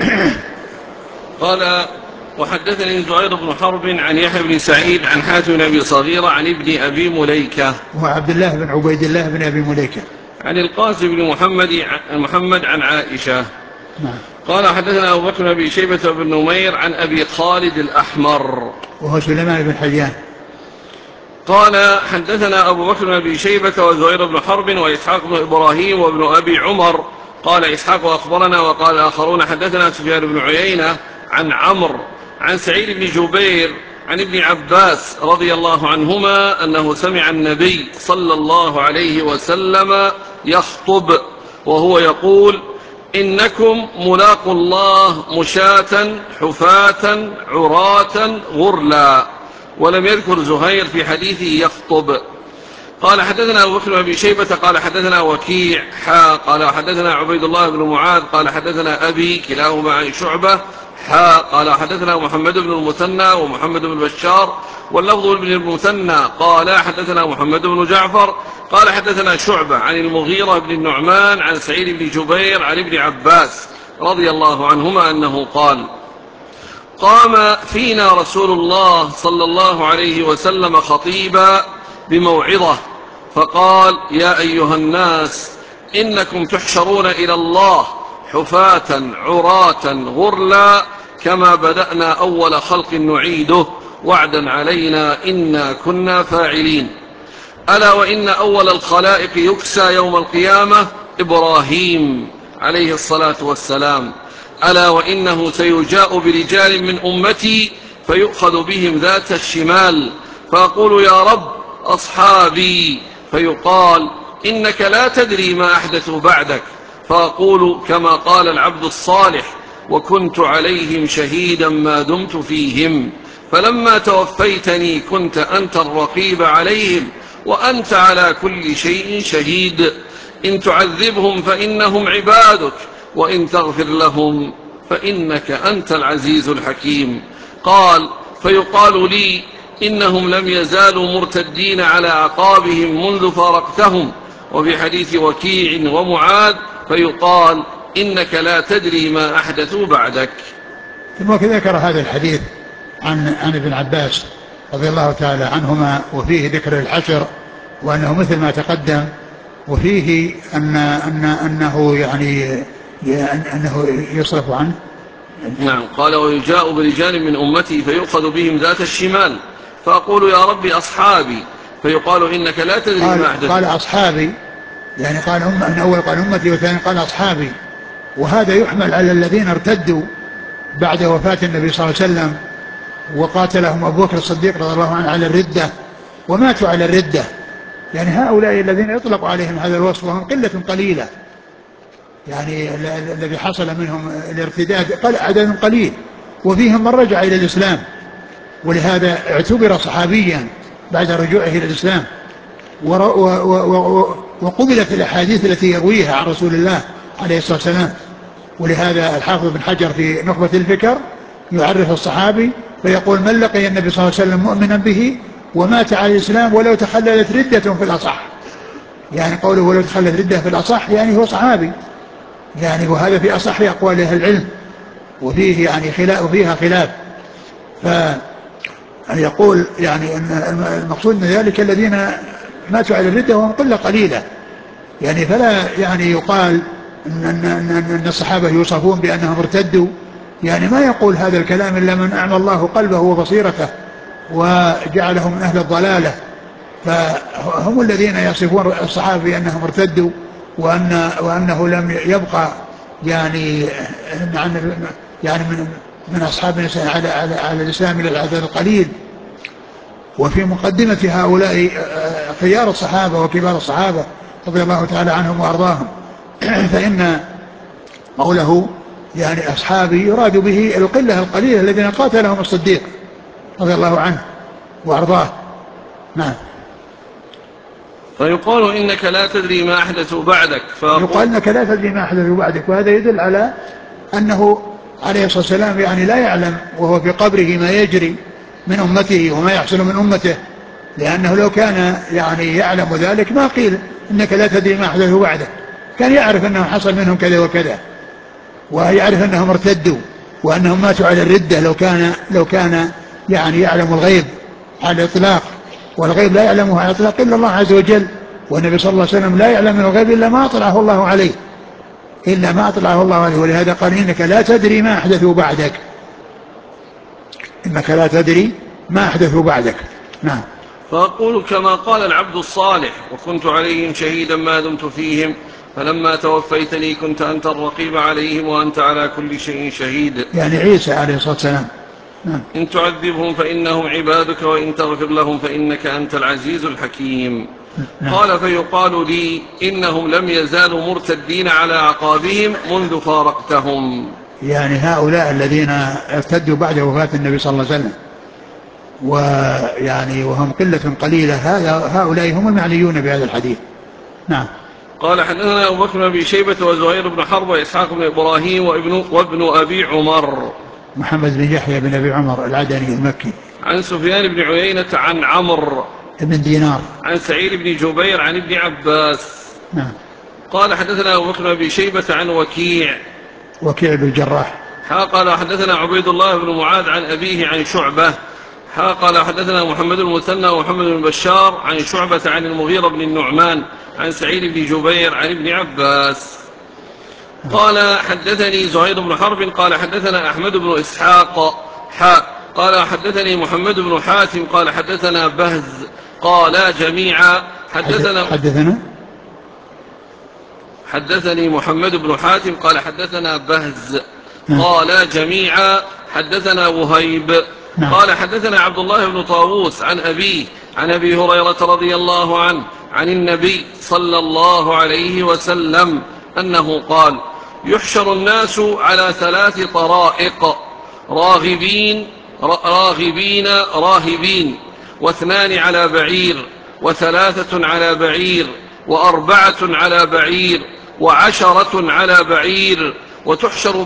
A: قال وحدثني زهير بن حرب عن يحيى بن سعيد عن حاتم بن أبي صغيرة عن ابن أبي مليكة
B: وعبد الله بن عبيد الله بن أبي مليكة
A: عن القاسم بن محمد عن عائشة.
B: نعم.
A: قال حدثنا أبو بكر بن أبي شيبة بن نمير عن أبي خالد الأحمر
B: وهو سليمان بن حيان.
A: قال حدثنا أبو بكر بن أبي شيبة وزهير بن حرب وإسحاق بن إبراهيم وابن أبي عمر قال إسحاق أخبرنا وقال آخرون حدثنا سفيان بن عيينة عن عمرو عن سعيد بن جبير عن ابن عباس رضي الله عنهما أنه سمع النبي صلى الله عليه وسلم يخطب وهو يقول إنكم ملاقوا الله مشاة حفاة عراة غرلا، ولم يذكر زهير في حديثه يخطب. قال حدثنا أبو بكر بن أبي شيبة قال حدثنا وكيع قال حدثنا عبيد الله بن معاذ قال حدثنا أبي كلاهما عن شعبة قال حدثنا محمد بن المثنى ومحمد بن بشار واللفظ بن المثنى قال حدثنا محمد بن جعفر قال حدثنا شعبة عن المغيرة بن النعمان عن سعيد بن جبير عن ابن عباس رضي الله عنهما أنه قال قام فينا رسول الله صلى الله عليه وسلم خطيبا بموعظة فقال يا أيها الناس إنكم تحشرون إلى الله حفاة عراة غرلا كما بدأنا أول خلق نعيده وعدا علينا إنا كنا فاعلين. ألا وإن أول الخلائق يكسى يوم القيامة إبراهيم عليه الصلاة والسلام. ألا وإنه سيجاء برجال من أمتي فيؤخذ بهم ذات الشمال فأقول يا رب أصحابي فيقال إنك لا تدري ما أحدثوا بعدك فأقول كما قال العبد الصالح وكنت عليهم شهيدا ما دمت فيهم فلما توفيتني كنت أنت الرقيب عليهم وأنت على كل شيء شهيد إن تعذبهم فإنهم عبادك وإن تغفر لهم فإنك أنت العزيز الحكيم. قال فيقال لي إنهم لم يزالوا مرتدين على أعقابهم منذ فارقتهم. وفي حديث وكيع ومعاذ فيقال إنك لا تدري ما أحدثوا بعدك.
B: ثم ذكر هذا الحديث عن ابن عباس رضي الله تعالى عنهما وفيه ذكر الحشر وأنه مثل ما تقدم وفيه أنه يعني أنه يصرف عنه.
A: نعم. قال ويجاء برجال من أمتي فيؤخذ بهم ذات الشمال فأقول يا رب أصحابي فيقال إنك لا تدري ما أحدث.
B: قال أصحابي، يعني قال من أول قال أمتي والثاني قال أصحابي، وهذا يحمل على الذين ارتدوا بعد وفاة النبي صلى الله عليه وسلم وقاتلهم أبو بكر الصديق رضي الله عنه على الردة وماتوا على الردة. يعني هؤلاء الذين يطلق عليهم هذا الوصف وهم قلة قليلة، يعني الذي حصل منهم الارتداد عدد قليل، وفيهم من رجع إلى الإسلام، ولهذا اعتبر صحابيا بعد رجوعه إلى الإسلام، وقبلت الأحاديث التي يرويها عن رسول الله عليه الصلاة والسلام. ولهذا الحافظ بن حجر في نخبة الفكر يعرف الصحابي فيقول: من لقي النبي صلى الله عليه وسلم مؤمنا به ومات على الإسلام ولو تخللت ردة في الأصح، يعني قوله ولو تخللت ردة في الأصح يعني هو صحابي، يعني وهذا في أصح أقوال أهل العلم، وفيه يعني وفيها خلاف. فيقول يعني أن المقصود من ذلك الذين ماتوا على الردة وهم قلة قليلة، يعني فلا يعني يقال أن الصحابة يوصفون بأنهم ارتدوا، يعني ما يقول هذا الكلام إلا من أعمى الله قلبه وبصيرته وجعله من أهل الضلالة، فهم الذين يصفون الصحابة بأنهم ارتدوا وأنه لم يبقى يعني من أصحاب على الإسلام إلى العدد القليل. وفي مقدمة هؤلاء خيار الصحابة وكبار الصحابة رضي الله تعالى عنهم وأرضاهم، فإن قوله يعني أصحابي يراد به القلة القليلة الذين قاتلهم الصديق رضي الله عنه وأرضاه. نعم.
A: فيقال إنك لا تدري ما أحدثوا بعدك،
B: يقال إنك لا تدري ما أحدثوا بعدك، وهذا يدل على أنه عليه الصلاة والسلام يعني لا يعلم وهو في قبره ما يجري من أمته وما يحصل من أمته، لأنه لو كان يعني يعلم ذلك ما قيل إنك لا تدري ما أحدثوا بعدك، كان يعرف أنه حصل منهم كذا وكذا، ويعرف أنهم ارتدوا وأنهم ماتوا على الردة لو كان يعني يعلم الغيب على الإطلاق، والغيب لا يعلمه على الإطلاق إلا الله عز وجل، والنبي صلى الله عليه وسلم لا يعلم من الغيب إلا ما أطلعه الله عليه، ولهذا قال إنك لا تدري ما أحدثوا بعدك، إنك لا تدري ما أحدثوا بعدك. نعم.
A: فأقول كما قال العبد الصالح: وكنت عليهم شهيدا ما دمت فيهم فلما توفيتني كنت أنت الرقيب عليهم وأنت على كل شيء شهيد.
B: يعني عيسى عليه الصلاة والسلام. نعم.
A: إن تعذبهم فإنهم عبادك وإن تغفر لهم فإنك أنت العزيز الحكيم.
B: نعم.
A: قال: فيقال لي إنهم لم يزالوا مرتدين على أعقابهم منذ فارقتهم.
B: يعني هؤلاء الذين ارتدوا بعد وفاة النبي صلى الله عليه وسلم ويعني وهم قلة قليلة، هؤلاء هم المعنيون بهذا الحديث. نعم.
A: قال: حدثنا أبو بكر بن شيبة وزهير بن حرب وإسحاق بن إبراهيم وابن أبي عمر.
B: محمد بن يحيى بن أبي عمر العدني المكي.
A: عن سفيان بن عيينة عن عمرو
B: بن دينار.
A: عن سعيد بن جبير عن ابن عباس.
B: نعم.
A: قال: حدثنا أبو بكر بن شيبة عن وكيع
B: بن الجراح.
A: قال: حدثنا عبيد الله بن معاذ عن أبيه عن شعبة. قال: حدثنا محمد المثنى ومحمد بن بشار عن شعبة عن المغيرة بن النعمان عن سعيد بن جبير عن ابن عباس. قال: حدثني زهير بن حرب قال: حدثنا أحمد بن إسحاق قال: حدثني محمد بن حاتم قال: حدثنا بهز قال جميعا حدثني محمد بن حاتم قال: حدثنا بهز قال جميعا حدثنا وهيب قال: حدثنا عبد الله بن طاووس عن أبيه عن أبي هريرة رضي الله عنه عن النبي صلى الله عليه وسلم أنه قال: يحشر الناس على 3 طرائق: راغبين راهبين، 2 على بعير، 3 على بعير، 4 على بعير، 10 على بعير، وتحشر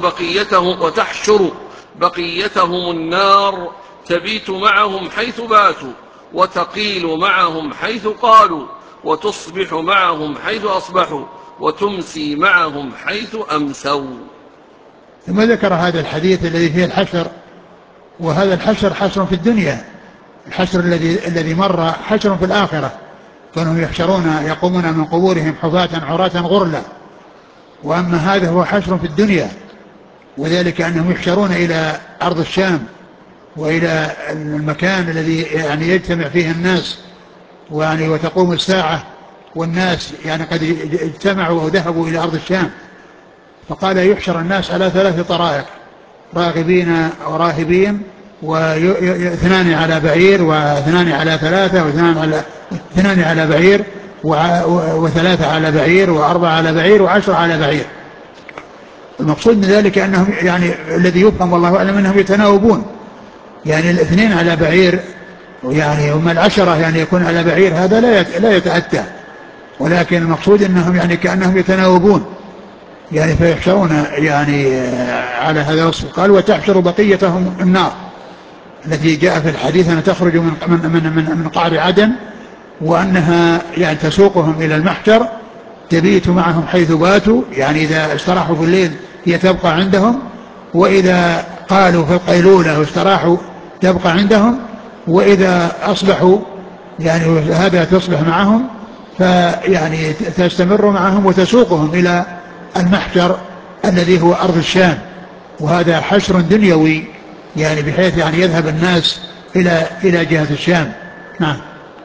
A: بقيتهم النار، تبيت معهم حيث باتوا، وتقيل معهم حيث قالوا، وتصبح معهم حيث أصبحوا، وتمسي معهم حيث أمسوا.
B: ثم ذكر هذا الحديث الذي فيه الحشر، وهذا الحشر حشر في الدنيا، الحشر الذي مر حشر في الآخرة، كانوا يقومون من قبورهم حفاة عراة غرلا، وأما هذا هو حشر في الدنيا، وذلك أنهم يحشرون إلى أرض الشام وإلى المكان الذي يعني يجتمع فيه الناس ويعني وتقوم الساعة والناس يعني قد اجتمعوا وذهبوا إلى أرض الشام. فقال يحشر الناس على 3 طرائق، راغبين وراهبين، واثنان على بعير، واثنان على 3، واثنان على بعير، و3 على بعير، و4 على بعير، و10 على بعير. المقصود من ذلك أنهم يعني الذي يفهم والله أعلم أنهم يتناوبون، يعني 2 على بعير يعني هم 10 يعني يكون على بعير، هذا لا يتأتى، ولكن المقصود أنهم يعني كأنهم يتناوبون يعني فيحشرون يعني على هذا الوصف. قال وتحشر بقيتهم النار التي جاء في الحديث أنها تخرج من قعر عدن، وأنها يعني تسوقهم إلى المحشر، تبيت معهم حيث باتوا، يعني إذا استراحوا في الليل هي تبقى عندهم، وإذا قالوا في القيلولة واستراحوا تبقى عندهم، وإذا أصبحوا يعني هذا تصبح معهم، فيعني تستمر معهم وتسوقهم إلى المحشر الذي هو أرض الشام. وهذا حشر دنيوي يعني بحيث يعني يذهب الناس إلى جهة الشام. نعم.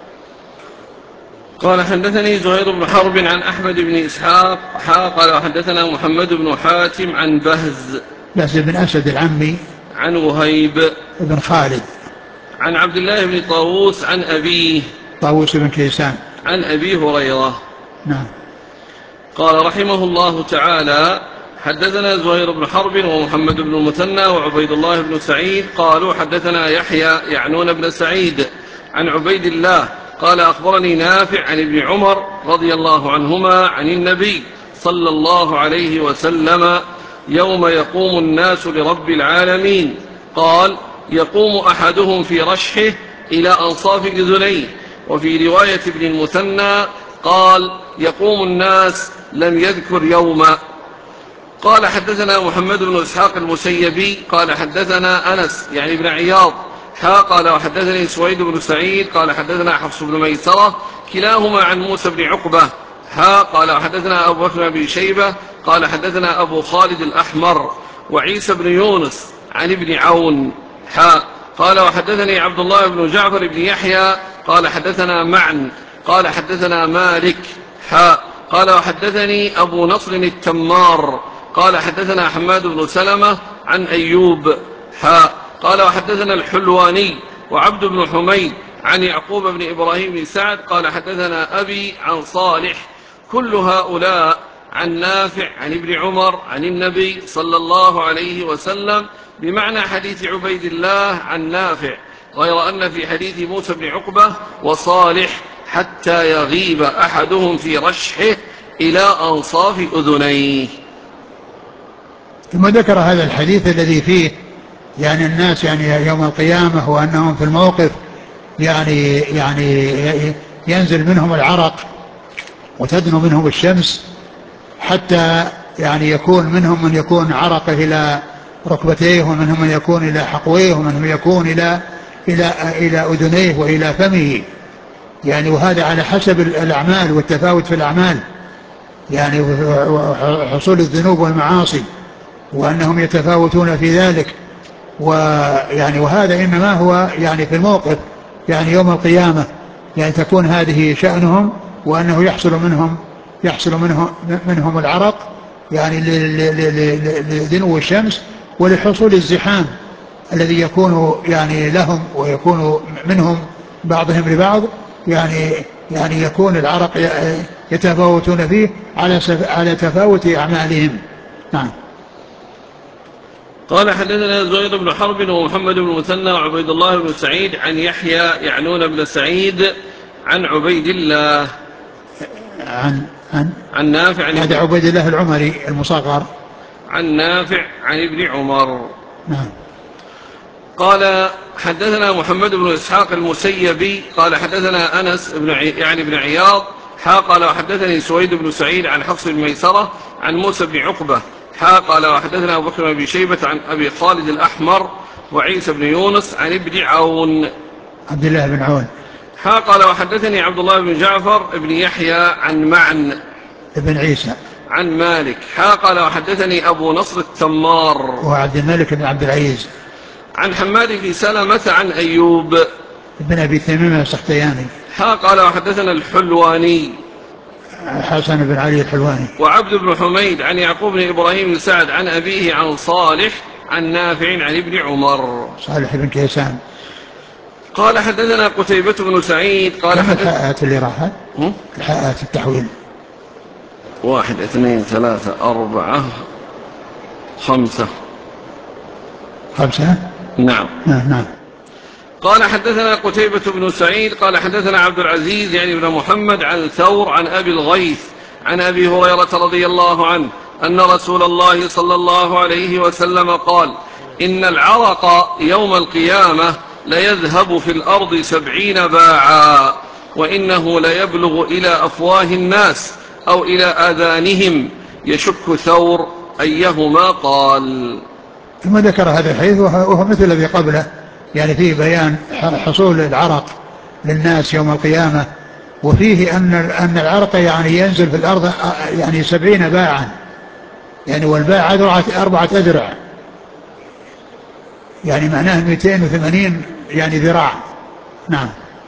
A: قال حدثني زهير بن حرب عن أحمد بن إسحاق قال وحدثنا محمد بن حاتم عن بهز
B: بن أسد العمي
A: عن وهيب
B: بن خالد
A: عن عبد الله بن طاووس عن أبيه
B: طاووس بن كيسان
A: عن أبي هريرة.
B: نعم.
A: قال رحمه الله تعالى حدثنا زهير بن حرب ومحمد بن المثنى وعبيد الله بن سعيد قالوا حدثنا يحيى يعنون بن سعيد عن عبيد الله قال أخبرني نافع عن ابن عمر رضي الله عنهما عن النبي صلى الله عليه وسلم يوم يقوم الناس لرب العالمين قال يقوم أحدهم في رشحه إلى أنصاف أذنيه. وفي رواية ابن المثنى قال يقوم الناس لم يذكر يوما. قال حدثنا محمد بن إسحاق المسيبي قال حدثنا أنس يعني بن عياض قال وحدثني سويد بن سعيد قال حدثنا حفص بن ميسرة كلاهما عن موسى بن عقبة قال وحدثنا أبو بكر بن شيبة قال حدثنا أبو خالد الأحمر وعيسى بن يونس عن ابن عون قال وحدثني عبد الله بن جعفر بن يحيى قال حدثنا معن قال حدثنا مالك قال وحدثني أبو نصر التمار قال حدثنا حماد بن سلمة عن أيوب قال وحدثنا الحلواني وعبد بن حميد عن يعقوب بن إبراهيم بن سعد قال حدثنا أبي عن صالح كل هؤلاء عن نافع عن ابن عمر عن النبي صلى الله عليه وسلم بمعنى حديث عبيد الله عن نافع، غير أن في حديث موسى بن عقبة وصالح حتى يغيب أحدهم في رشحه إلى أنصاف أذنيه.
B: ثم ذكر هذا الحديث الذي فيه يعني الناس يعني يوم القيامة وأنهم في الموقف يعني ينزل منهم العرق وتدنو منهم الشمس، حتى يعني يكون منهم من يكون عرقه إلى ركبتيه، ومنهم من يكون إلى حقويه، ومنهم يكون إلى أذنيه وإلى فمه يعني. وهذا على حسب الأعمال والتفاوت في الأعمال يعني وحصول الذنوب والمعاصي، وأنهم يتفاوتون في ذلك. ويعني وهذا إنما هو يعني في الموقف يعني يوم القيامة يعني تكون هذه شأنهم، وأنه يحصل منهم العرق يعني لدنو الشمس ولحصول الزحام الذي يكون يعني لهم ويكون منهم بعضهم لبعض، يعني يكون العرق يتفاوتون فيه على تفاوت أعمالهم. نعم.
A: قال حدثنا زهير بن حرب ومحمد بن المثنى وعبيد الله بن سعيد عن يحيى يعنون بن سعيد عن عبيد الله عن نافع
B: هذا عبيد الله العمري المصغر
A: عن نافع عن ابن عمر.
B: نعم.
A: قال حدثنا محمد بن إسحاق المسيبي قال حدثنا أنس بن عياض قال وحدثني سويد بن سعيد عن حفص بن ميسرة عن موسى بن عقبة قال وحدثنا أبو بكر بن شيبة عن أبي خالد الأحمر وعيسى بن يونس عن ابن عون
B: عبد الله بن عون
A: قال وحدثني عبد الله بن جعفر بن يحيى عن معن
B: ابن عيسى
A: عن مالك قال وحدثني أبو نصر التمار
B: وعبد الملك بن عبد العزيز
A: عن حماد بن سلمة عن أيوب
B: ابن أبي تميم السختياني
A: قال وحدثنا الحلواني
B: حسن بن علي الحلواني
A: وعبد بن حميد عن يعقوب بن إبراهيم بن سعد عن أبيه عن صالح عن نافع عن ابن عمر.
B: صالح بن كيسان.
A: قال حدثنا قتيبة بن سعيد قال
B: كم الحاءات اللي راحت؟ الحاءات التحويل
A: 1 2 3 4 5.
B: نعم.
A: نعم. قال حدثنا قتيبة بن سعيد قال حدثنا عبد العزيز يعني بن محمد عن ثور عن أبي الغيث عن أبي هريرة رضي الله عنه أن رسول الله صلى الله عليه وسلم قال إن العرق يوم القيامة ليذهب في الأرض 70 باعا وإنه ليبلغ إلى أفواه الناس أو إلى آذانهم يشك ثور أيهما قال.
B: ثم ذكر هذا الحديث وهو مثل الذي قبله، يعني فيه بيان حصول العرق للناس يوم القيامة، وفيه أن العرق يعني ينزل في الأرض يعني 70 باعا، يعني والباع 4 أذرع، يعني معناه 280 يعني ذراع. نعم.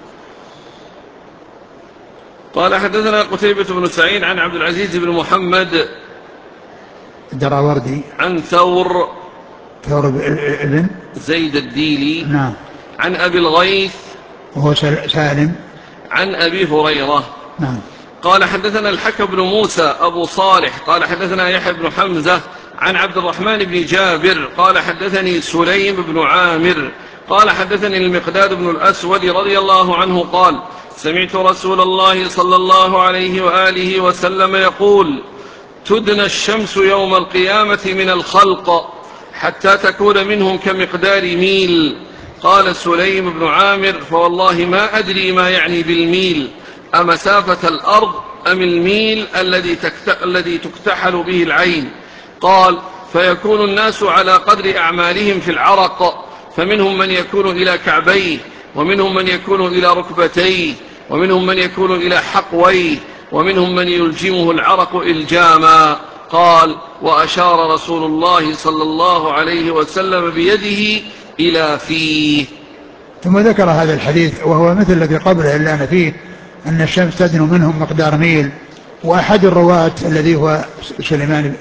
A: قال حدثنا قتيبة بن سعيد عن عبد العزيز بن محمد
B: الدراوردي
A: عن ثور
B: ابن
A: زيد الديلي.
B: نعم.
A: عن أبي الغيث
B: وهو سالم
A: عن أبي هريرة.
B: نعم.
A: قال حدثنا الحكم بن موسى أبو صالح قال حدثنا يحيى بن حمزة عن عبد الرحمن بن جابر قال حدثني سليم بن عامر قال حدثني المقداد بن الأسود رضي الله عنه قال سمعت رسول الله صلى الله عليه وآله وسلم يقول تدنى الشمس يوم القيامة من الخلق حتى تكون منهم كمقدار ميل. قال سليم بن عامر فوالله ما أدري ما يعني بالميل أمسافة الأرض أم الميل الذي تكتحل به العين. قال فيكون الناس على قدر أعمالهم في العرق فمنهم من يكون إلى كعبيه ومنهم من يكون إلى ركبتيه ومنهم من يكون إلى حقويه ومنهم من يلجمه العرق إلجاما. قال وأشار رسول الله صلى الله عليه وسلم بيده إلى فيه.
B: ثم ذكر هذا الحديث وهو مثل الذي قبله إلا أن فيه أن الشمس تدنو منهم مقدار ميل. وأحد الرواة الذي هو سليم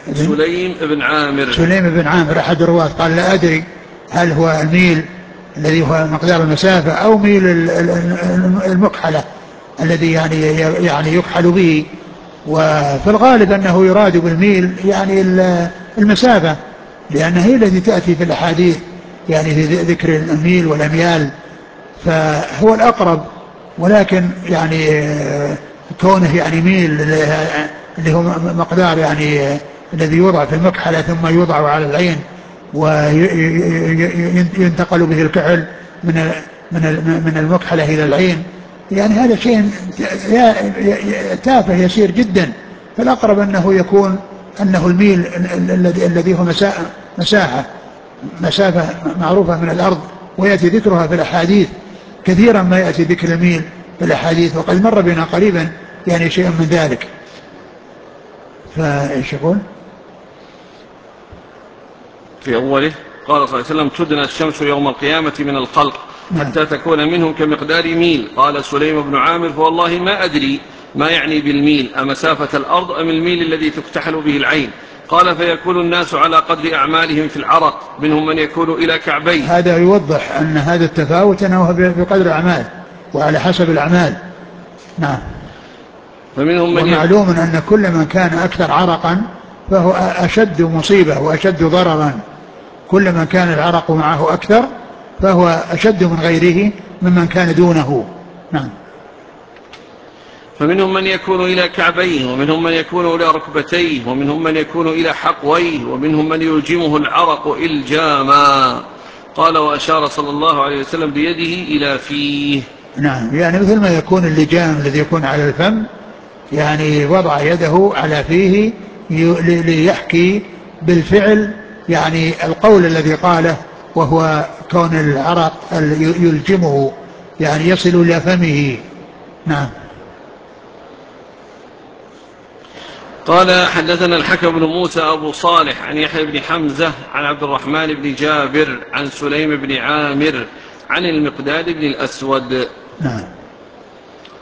B: بن عامر أحد الرواة قال لا أدري هل هو الميل الذي هو مقدار المسافة أو ميل المكحلة الذي يعني يكحل به، وفي الغالب أنه يراد بالميل يعني المسافة، لأنها هي التي تأتي في الأحاديث يعني في ذكر الميل والأميال، فهو الأقرب. ولكن يعني كونه يعني ميل اللي هو مقدار يعني الذي يوضع في المكحلة ثم يوضع على العين وينتقل به الكحل من المكحلة إلى العين، يعني هذا شيء تافه يسير جدا. فالأقرب أنه يكون أنه الميل الذي هو مسافة معروفة من الأرض، ويأتي ذكرها في الأحاديث كثيرا ما يأتي ذكر الميل في الأحاديث، وقد مر بنا قريبا يعني شيء من ذلك. فإيش يقول
A: في أوله؟ قال صلى الله عليه وسلم تدنى الشمس يوم القيامة من الخلق حتى تكون منهم كمقدار ميل. قال سليم بن عامر فوالله ما أدري ما يعني بالميل أمسافة الأرض أم الميل الذي تكتحل به العين. قال فيكون الناس على قدر أعمالهم في العرق منهم من يكون إلى كعبيه.
B: هذا يوضح أن هذا التفاوت أنه بقدر الأعمال وعلى حسب الأعمال. نعم. ومعلوم أن كل من كان أكثر عرقا فهو أشد مصيبة وأشد ضررا، كل من كان العرق معه أكثر فهو أشد من غيره ممن كان دونه. نعم.
A: فمنهم من يكون إلى كعبيه ومنهم من يكون إلى ركبتيه ومنهم من يكون إلى حقويه ومنهم من يلجمه العرق إلجاما. قال وأشار صلى الله عليه وسلم بيده إلى فيه.
B: نعم، يعني مثل ما يكون اللجام الذي يكون على الفم، يعني وضع يده على فيه ليحكي بالفعل يعني القول الذي قاله، وهو كون العرق يلجمه يعني يصل إلى فمه. نعم.
A: قال حدثنا الحكم بن موسى أبو صالح عن يحيى بن حمزة عن عبد الرحمن بن جابر عن سليم بن عامر عن المقداد بن الأسود.
B: نعم.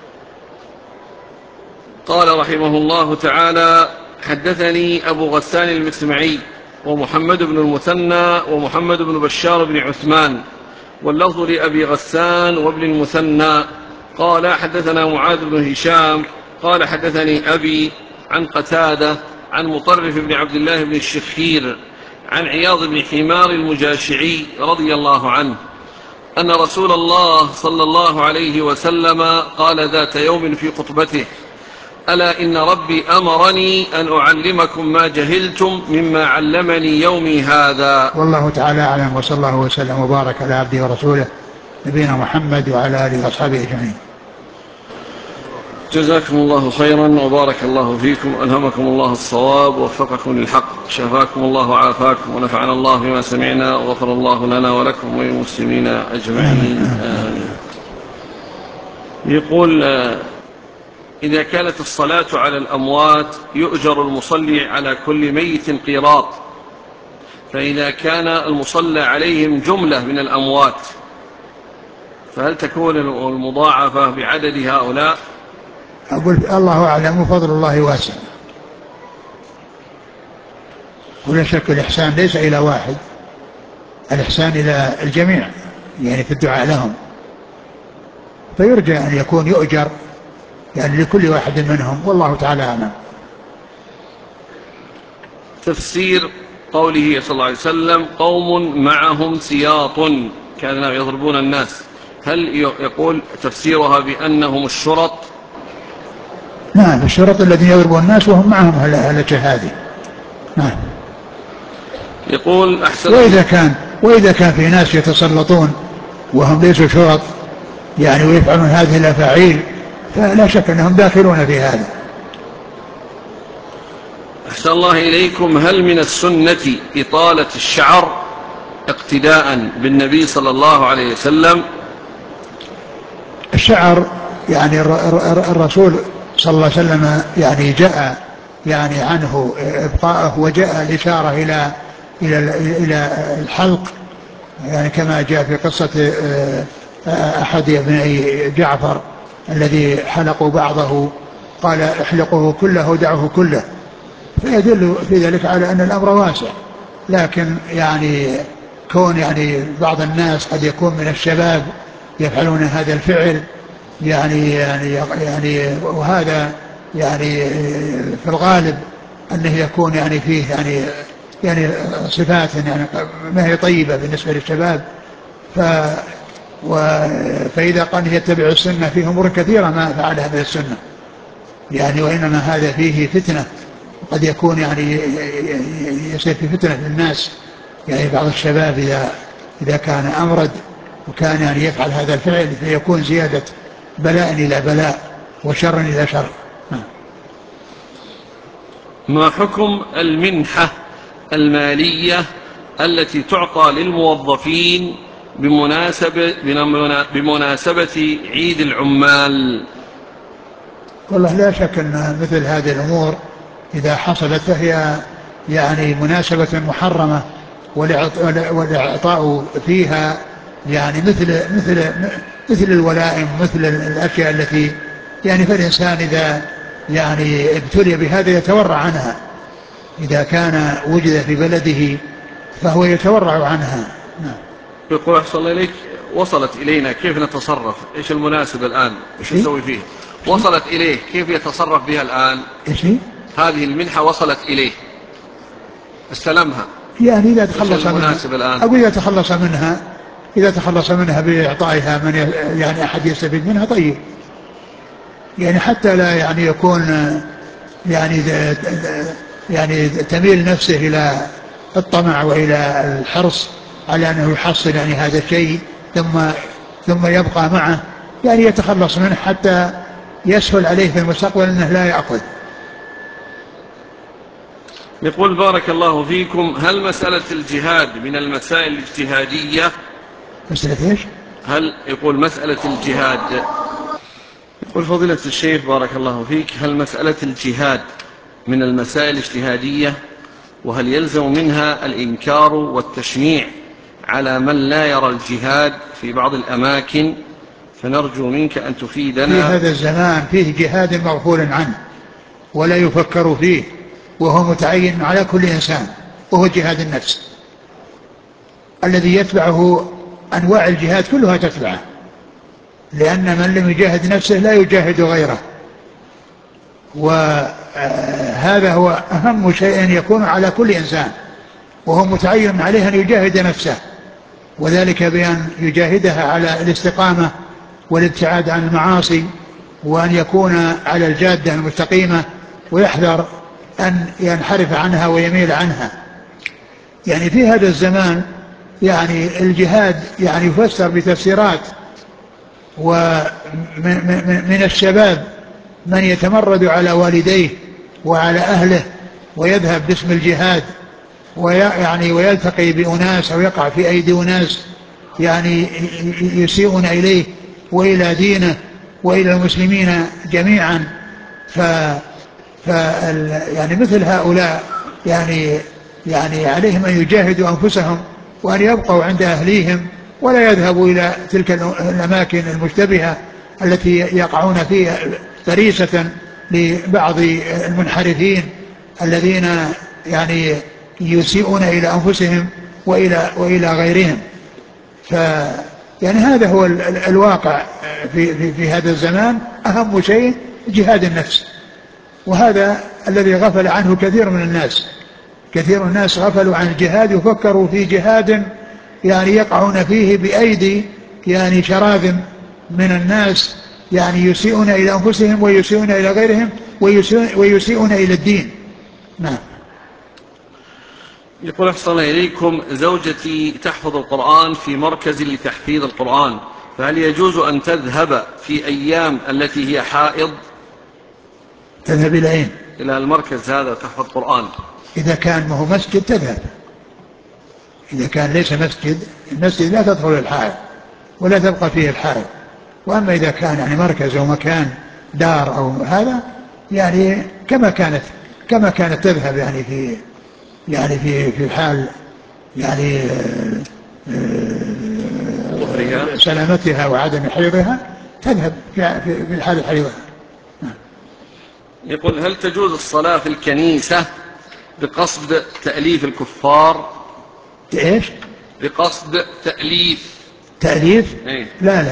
A: قال رحمه الله تعالى: حدثني أبو غسان المسمعي ومحمد بن المثنى ومحمد بن بشار بن عثمان، واللفظ لأبي غسان وابن المثنى، قال حدثنا معاذ بن هشام قال حدثني أبي عن قتادة عن مطرف بن عبد الله بن الشخير عن عياض بن حمار المجاشعي رضي الله عنه أن رسول الله صلى الله عليه وسلم قال ذات يوم في خطبته: ألا إن ربي أمرني أن أعلمكم ما جهلتم مما علمني يومي هذا.
B: والله تعالى أعلم، وصلى الله وسلم وبارك على عبده ورسوله نبينا محمد وعلى آله وأصحابه أجمعين.
A: جزاكم الله خيرا وبارك الله فيكم، ألهمكم الله الصواب ووفقكم للحق، شفاكم الله وعافاكم، ونفعنا الله بما سمعنا، وغفر الله لنا ولكم وللمسلمين أجمعين آمين. يقول: إذا كانت الصلاة على الأموات يؤجر المصلي على كل ميت قيراط، فإذا كان المصلى عليهم جملة من الأموات فهل تكون المضاعفة بعدد هؤلاء؟
B: أقول الله أعلم وفضل الله واسع، ولا شك الإحسان ليس إلى واحد، الإحسان إلى الجميع يعني في الدعاء لهم، فيرجى أن يكون يؤجر يعني لكل واحد منهم، والله تعالى أعلم.
A: تفسير قوله صلى الله عليه وسلم: قوم معهم سياط كانوا يضربون الناس، هل يقول تفسيرها بأنهم الشرط؟
B: نعم، الشرط الذين يضربون الناس وهم معهم أهل جهاده. نعم.
A: يقول: أحسن.
B: وإذا كان في ناس يتسلطون وهم ليسوا شرط يعني ويفعلون هذه الأفاعيل، فلا شك أنهم داخلون في هذا.
A: أحسن الله إليكم، هل من السنة إطالة الشعر اقتداء بالنبي صلى الله عليه وسلم؟
B: الشعر يعني الرسول صلى الله عليه وسلم يعني جاء يعني عنه إبقاءه، وجاء الإشارة إلى الحلق، يعني كما جاء في قصة أحد ابني جعفر الذي حلقوا بعضه قال: احلقوه كله ودعوه كله، فيدل في ذلك على أن الأمر واسع. لكن يعني كون يعني بعض الناس قد يكون من الشباب يفعلون هذا الفعل يعني وهذا يعني في الغالب أنه يكون يعني فيه يعني صفات يعني ما هي طيبة بالنسبة للشباب، فإذا قال يتبع السنة فيه أمور كثيرة ما فعلها من السنة يعني، وإنما هذا فيه فتنة، قد يكون يعني يصير في فتنة للناس، يعني بعض الشباب إذا كان أمرد وكان يعني يفعل هذا الفعل فيكون زيادة بلاء إلى بلاء وشر إلى شر.
A: ما حكم المنحة المالية التي تعطى للموظفين بمناسبة عيد العمال؟
B: والله لا شك أن مثل هذه الأمور إذا حصلت فهي يعني مناسبة محرمة، والإعطاء فيها يعني مثل الولائم، مثل الأشياء التي يعني فالإنسان إذا يعني ابتلي بهذا يتورع عنها، إذا كان وجد في بلده فهو يتورع عنها.
A: يقول: أحسن الله إليك، وصلت إلينا، كيف نتصرف؟ إيش المناسب الآن؟ إيش نسوي فيه؟ وصلت إليه، كيف يتصرف بها الآن؟
B: إيش
A: هذه المنحة وصلت إليه، استلمها،
B: يعني إذا تخلص منها،
A: أو
B: إذا تخلص منها بإعطائها من يعني أحد يستفيد منها طيب، يعني حتى لا يعني يكون يعني تميل نفسه إلى الطمع وإلى الحرص على أنه يحصل يعني هذا الشيء ثم يبقى معه، يعني يتخلص منه حتى يسهل عليه في المستقبل أنه لا يأخذ.
A: يقول: بارك الله فيكم، هل مسألة الجهاد من المسائل الاجتهادية؟
B: مسألة إيش؟
A: يقول مسألة الجهاد، يقول: فضيلة الشيخ بارك الله فيك، هل مسألة الجهاد من المسائل الاجتهادية؟ وهل يلزم منها الإنكار والتشنيع على من لا يرى الجهاد في بعض الأماكن؟ فنرجو منك أن تفيدنا.
B: في هذا الزمان فيه جهاد مغفول عنه، ولا يفكر فيه، وهو متعين على كل إنسان، وهو جهاد النفس الذي يتبعه أنواع الجهاد كلها تتبعه، لأن من لم يجاهد نفسه لا يجاهد غيره. وهذا هو أهم شيء يكون على كل إنسان، وهو متعين عليه أن يجاهد نفسه، وذلك بأن يجاهدها على الاستقامة والابتعاد عن المعاصي، وأن يكون على الجادة المستقيمة، ويحذر أن ينحرف عنها ويميل عنها. يعني في هذا الزمان يعني الجهاد يعني يفسر بتفسيرات، ومن الشباب من يتمرد على والديه وعلى أهله ويذهب باسم الجهاد ويعني ويلتقي بأناس أو يقع في أيدي أناس يعني يسيئون إليه وإلى دينه وإلى المسلمين جميعا. يعني مثل هؤلاء يعني عليهم أن يجاهدوا أنفسهم وأن يبقوا عند أهليهم، ولا يذهبوا إلى تلك الأماكن المشتبهة التي يقعون فيها فريسة لبعض المنحرفين الذين يعني يسيئون إلى أنفسهم وإلى غيرهم. يعني هذا هو الواقع في هذا الزمان. أهم شيء جهاد النفس، وهذا الذي غفل عنه كثير من الناس. كثير من الناس غفلوا عن الجهاد وفكروا في جهاد يعني يقعون فيه بأيدي يعني شراذم من الناس، يعني يسيئون إلى أنفسهم ويسيئون إلى غيرهم ويسيئون إلى الدين. نعم.
A: يقول أحسن إليكم، زوجتي تحفظ القرآن في مركز لتحفيظ القرآن، فهل يجوز أن تذهب في أيام التي هي حائض؟
B: تذهب إلى أين؟
A: إلى المركز هذا تحفظ القرآن.
B: إذا كان ما هو مسجد تذهب. إذا كان ليس مسجد، المسجد لا تدخل الحائض ولا تبقى فيه الحائض. وأما إذا كان يعني مركز أو مكان دار أو هذا يعني كما كانت تذهب يعني في حال يعني سلامتها وعدم حيضها، تذهب في حال حيضها.
A: يقول هل تجوز الصلاة في الكنيسة بقصد تأليف الكفار؟
B: إيش؟
A: بقصد
B: تأليف؟
A: إيه؟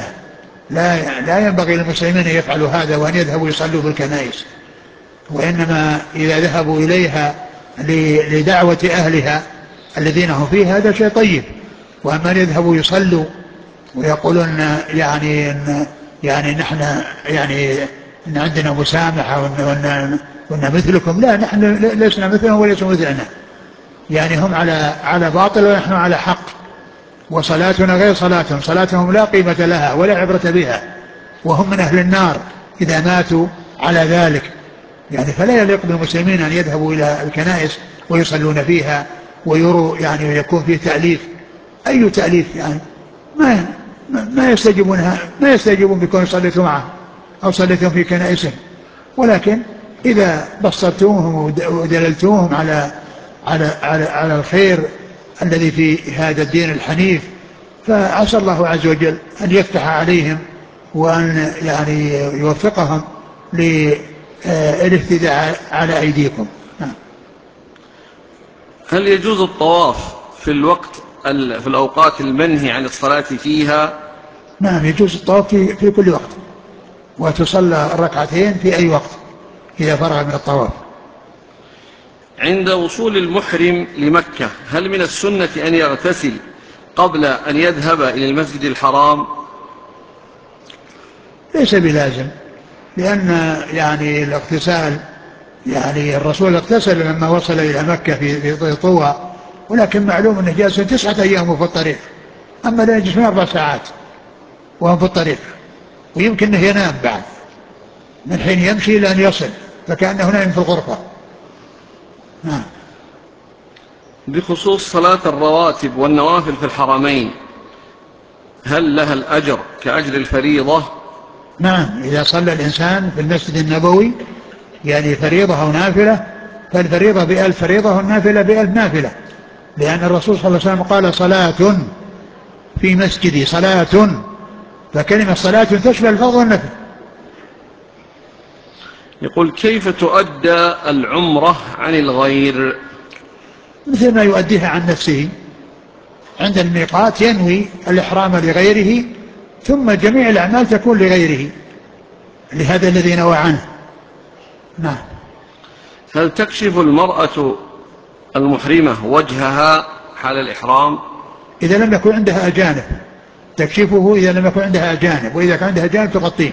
B: لا ينبغي للمسلمين أن يفعلوا هذا وأن يذهبوا يصلوا في الكنائس، وإنما إذا ذهبوا إليها لدعوة أهلها الذين هم فيها هذا شيء طيب. وأما أن يذهبوا يصلوا ويقولون يعني نحن يعني إن عندنا مسامحة وإن مثلكم، لا، نحن لسنا مثلهم وليسوا مثلنا. يعني هم على باطل ونحن على حق، وصلاتنا غير صلاتهم، صلاتهم لا قيمة لها ولا عبرة بها، وهم من أهل النار إذا ماتوا على ذلك. يعني فلا يليق بالمسلمين أن يذهبوا إلى الكنائس ويصلون فيها ويروا يعني يكون فيه تأليف. أي تأليف؟ يعني ما يستجيبون بكون صليتوا معهم أو صليتم في كنائسهم. ولكن إذا بصرتوهم ودللتوهم على الخير الذي في هذا الدين الحنيف، فعسى الله عز وجل أن يفتح عليهم وأن يعني يوفقهم للاهتداء على أيديكم.
A: هل يجوز الطواف في الأوقات المنهي عن الصلاة فيها؟
B: نعم، يجوز الطواف في كل وقت، وتصلى الركعتين في أي وقت إذا فرغ من الطواف.
A: عند وصول المحرم لمكة هل من السنة أن يغتسل قبل أن يذهب إلى المسجد الحرام؟
B: ليس بلازم، لأن يعني الاغتسال يعني الرسول اغتسل لما وصل إلى مكة في طوى، ولكن معلوم أنه جالس 9 أيام في الطريق، أما لا يجلس من 4 ساعات وهو في الطريق، ويمكن أنه ينام بعد من حين يمشي إلى أن يصل، فكأنه نائم في الغرفة. نعم.
A: بخصوص صلاة الرواتب والنوافل في الحرمين هل لها الأجر كأجر الفريضة؟
B: نعم، إذا صلى الإنسان في المسجد النبوي يعني فريضة أو نافلة، فالفريضة ب1000 فريضة والنافلة ب1000 نافلة، لأن الرسول صلى الله عليه وسلم قال صلاة في مسجدي صلاة، فكلمة صلاة تشمل الفرض والنفل.
A: يقول: كيف تؤدى العمرة عن الغير؟
B: مثل ما يؤديها عن نفسه. عند الميقات ينوي الإحرام لغيره، ثم جميع الأعمال تكون لغيره، لهذا الذي نوى عنه. نعم.
A: هل تكشف المرأة المحرمة وجهها حال الإحرام؟
B: إذا لم يكن عندها أجانب تكشفه، إذا لم يكن عندها أجانب، وإذا كان عندها أجانب تغطيه.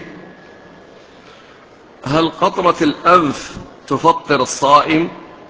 A: هل قطرة الأنف تفطر الصائم؟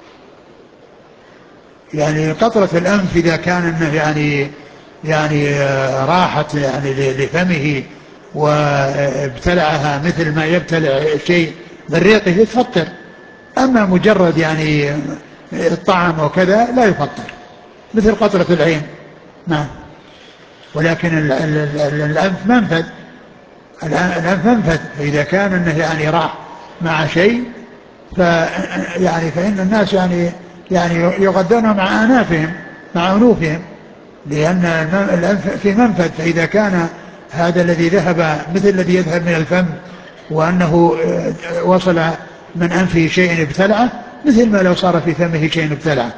B: يعني قطرة الأنف إذا كان إنه يعني راحت يعني لفمه وابتلعها مثل ما يبتلع شيء بريقه تفطر. أما مجرد يعني الطعام وكذا لا يفطر، مثل قطرة العين. نعم. ولكن الأنف منفذ، الأنف منفذ، فإذا كان إنه يعني راح مع شيء يعني فإن الناس يعني يغذون مع أنافهم، مع أنوفهم، لأن الأنف في منفذ. فإذا كان هذا الذي ذهب مثل الذي يذهب من الفم، وأنه وصل من أنفه شيء ابتلعه، مثل ما لو صار في فمه شيء ابتلعه.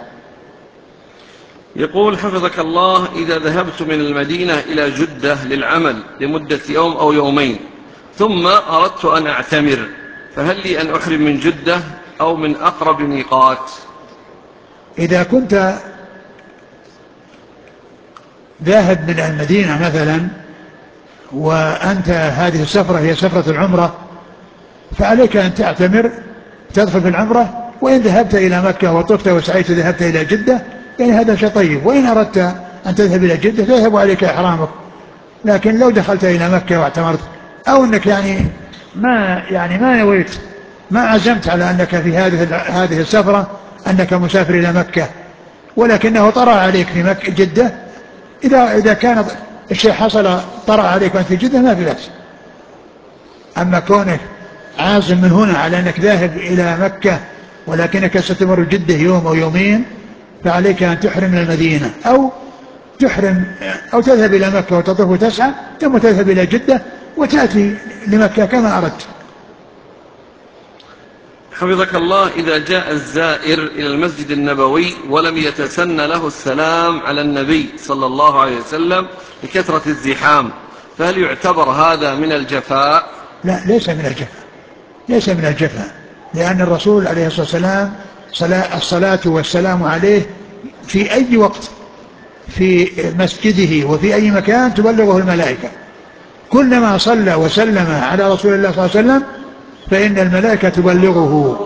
A: يقول: حفظك الله، إذا ذهبت من المدينة إلى جدة للعمل لمدة يوم أو يومين ثم أردت أن أعتمر، فهل لي أن أحرم من جدة أو من أقرب ميقات؟
B: إذا كنت ذاهب من المدينة مثلا، وأنت هذه السفرة هي سفرة العمرة، فعليك أن تعتمر، تدخل في العمرة. وإن ذهبت إلى مكة وطفت وسعيت ذهبت إلى جدة، يعني هذا شيء طيب. وإن أردت أن تذهب إلى جدة فيذهب عليك إحرامك. لكن لو دخلت إلى مكة واعتمرت، أو أنك ما نويت، ما عزمت على أنك في هذه السفرة أنك مسافر إلى مكة، ولكنه طرأ عليك في مكة جدة، إذا كان الشيء حصل طرأ عليك وأنت في جدة ما في بأس. أما كونك عازم من هنا على أنك ذاهب إلى مكة ولكنك ستمر جدة يوم أو يومين، فعليك أن تحرم من المدينة، أو تذهب إلى مكة وتطوف وتسعى، ثم تذهب إلى جدة وتأتي لمكة كما أردت.
A: حفظك الله، إذا جاء الزائر إلى المسجد النبوي ولم يتسن له السلام على النبي صلى الله عليه وسلم لكثرة الزحام، فهل يعتبر هذا من الجفاء؟
B: لا، ليس من الجفاء، ليس من الجفاء، لأن الرسول عليه الصلاة والسلام الصلاة والسلام عليه في أي وقت في مسجده وفي أي مكان تبلغه الملائكة. كلما صلى وسلم على رسول الله صلى الله عليه وسلم فإن الملائكة تبلغه